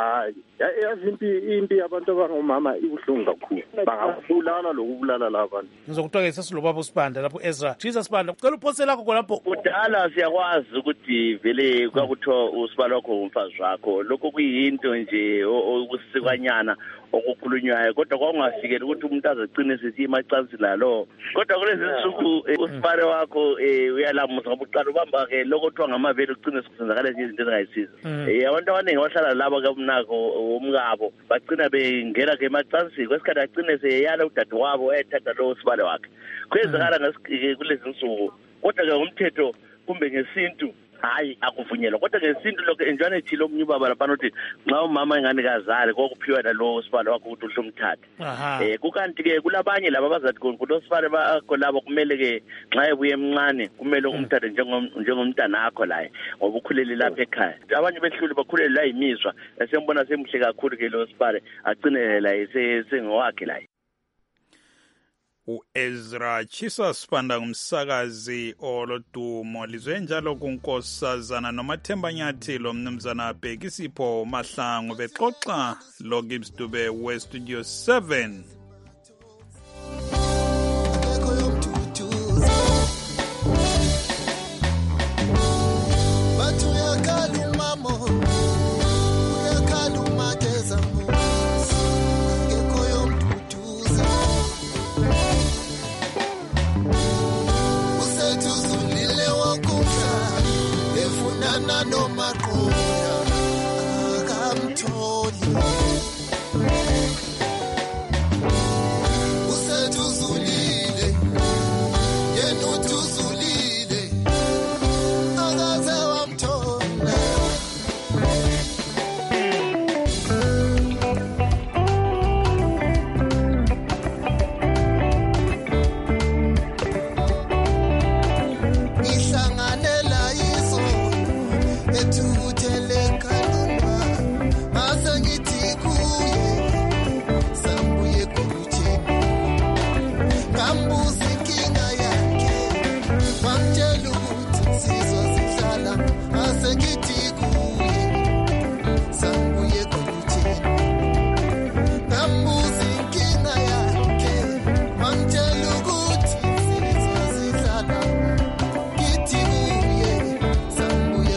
S8: yazi impi abantu abangomama ibuhlungu kakhulu bangabulala lokubulala labantu.
S17: Ngizokuthoke sesilobaba uSibanda lapho Ezra Jesus Sibanda ucela uphose lakho kolapho
S3: kudala siyakwazi ukuthi vele kwakuthiwa uSibale wakho umfazi wakho lokho kuyinto nje okusikwanyana okukhulunywayo kodwa kwakungafikeli ukuthi umuntu azagcine sithi imacansi lalo kodwa kulezi nsuku uSibale wakho uyalamusa ngoba uqala ubamba ke lokho kuthiwa ngamavele ugcine sikusenzakala izinto ezingayisiza abantu abaningi bahlala laba kabunako umngabo bagcina bengena ke emacansi kwesikhathi agcine seyala udadewabo ethatha lo Sibale wakhe kwenzakala kulezi nsuku kodwa ke umthetho kumbe ngesintu hayi akuvunyelwa kodwa ngesintu lokho enjwana ethile omunye ubaba lapha nothi nxa umama engane kazali kokuphiwa lo Sibale wakho ukuthi uhlomthatha kukanti ke kulabanye laba bazathi kulo Sibale bakho labo kumele ke nxa ebuye emncane kumele umthathe njengomntana akho la ngoba ukhulele lapha ekhaya abanye behluli bakhulele la imizwa esembona semhle kakhulu ke lo Sibale agcine la sengowakhe la.
S19: uEzra Jesus Sibanda ngumsakazi olodumo lizwe njalo kunkosazana noMathemba Nyathelo mnumzana Bhekisipho Mahlangu bexoxa lo Gibbs Dube we Studio 7.
S15: No makuya akamtholi usetuzulile yena utuzulile akaze wamthola ihlanganela yizo ethuthele kaluma asengithi kuye sambuye kuthini ngambuza inkinga yakhe wamtshela ukuthi sizozihlala asengithi kuye sambuye kuthini ngambuza inkinga yakhe wamtshela ukuthi sizozihlala ngithi kuye sambuye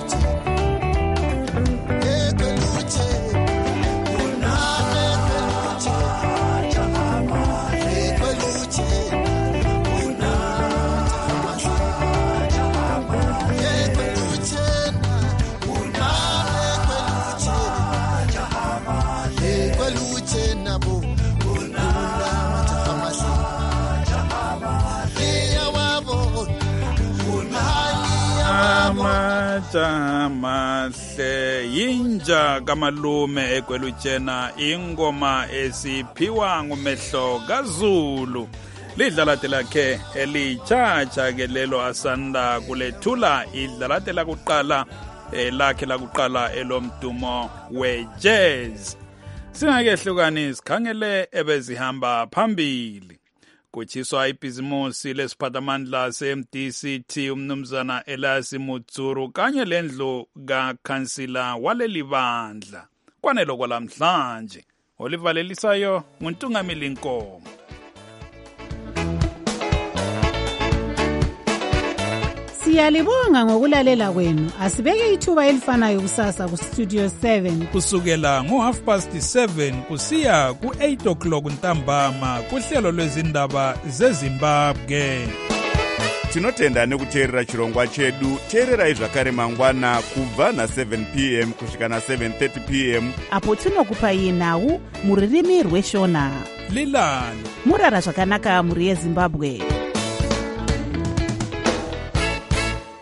S19: Mahle yinja kamalume ekwelutshena ingoma esiphiwa ngumehlo kaZulu lidlalate lakhe elichacha ke lelo asanda kulethula idlalate lakuqala lakhe lakuqala elomdumo wejazz singakehlukani sikhangele ebezihamba phambili kuchiswa ibhizimusi lesiphathamandla se-MDCT umnumzana Elias Mutsuru kanye lendlu kakhansila waleli bandla kwanelo kwalamhlanje olivalelisayo nguNtungamili Nkomo.
S6: Siyalibonga ngokulalela kwenu. Asibeke ithuba elifanayo kusasa ku Studio 7
S19: kusukela ngo7:30 kusiya ku8 o'clock ntambama kuhlelo lwezindaba zeZimbabwe.
S14: Tinotenda nekuteerera chirongwa chedu. Teererai zvakare mangwana kubva na7 p.m. kusvika na7:30 p.m.
S16: apo tinokupai nhau muririmi rweshona.
S19: Lilani
S16: murara zvakanaka muri yeZimbabwe.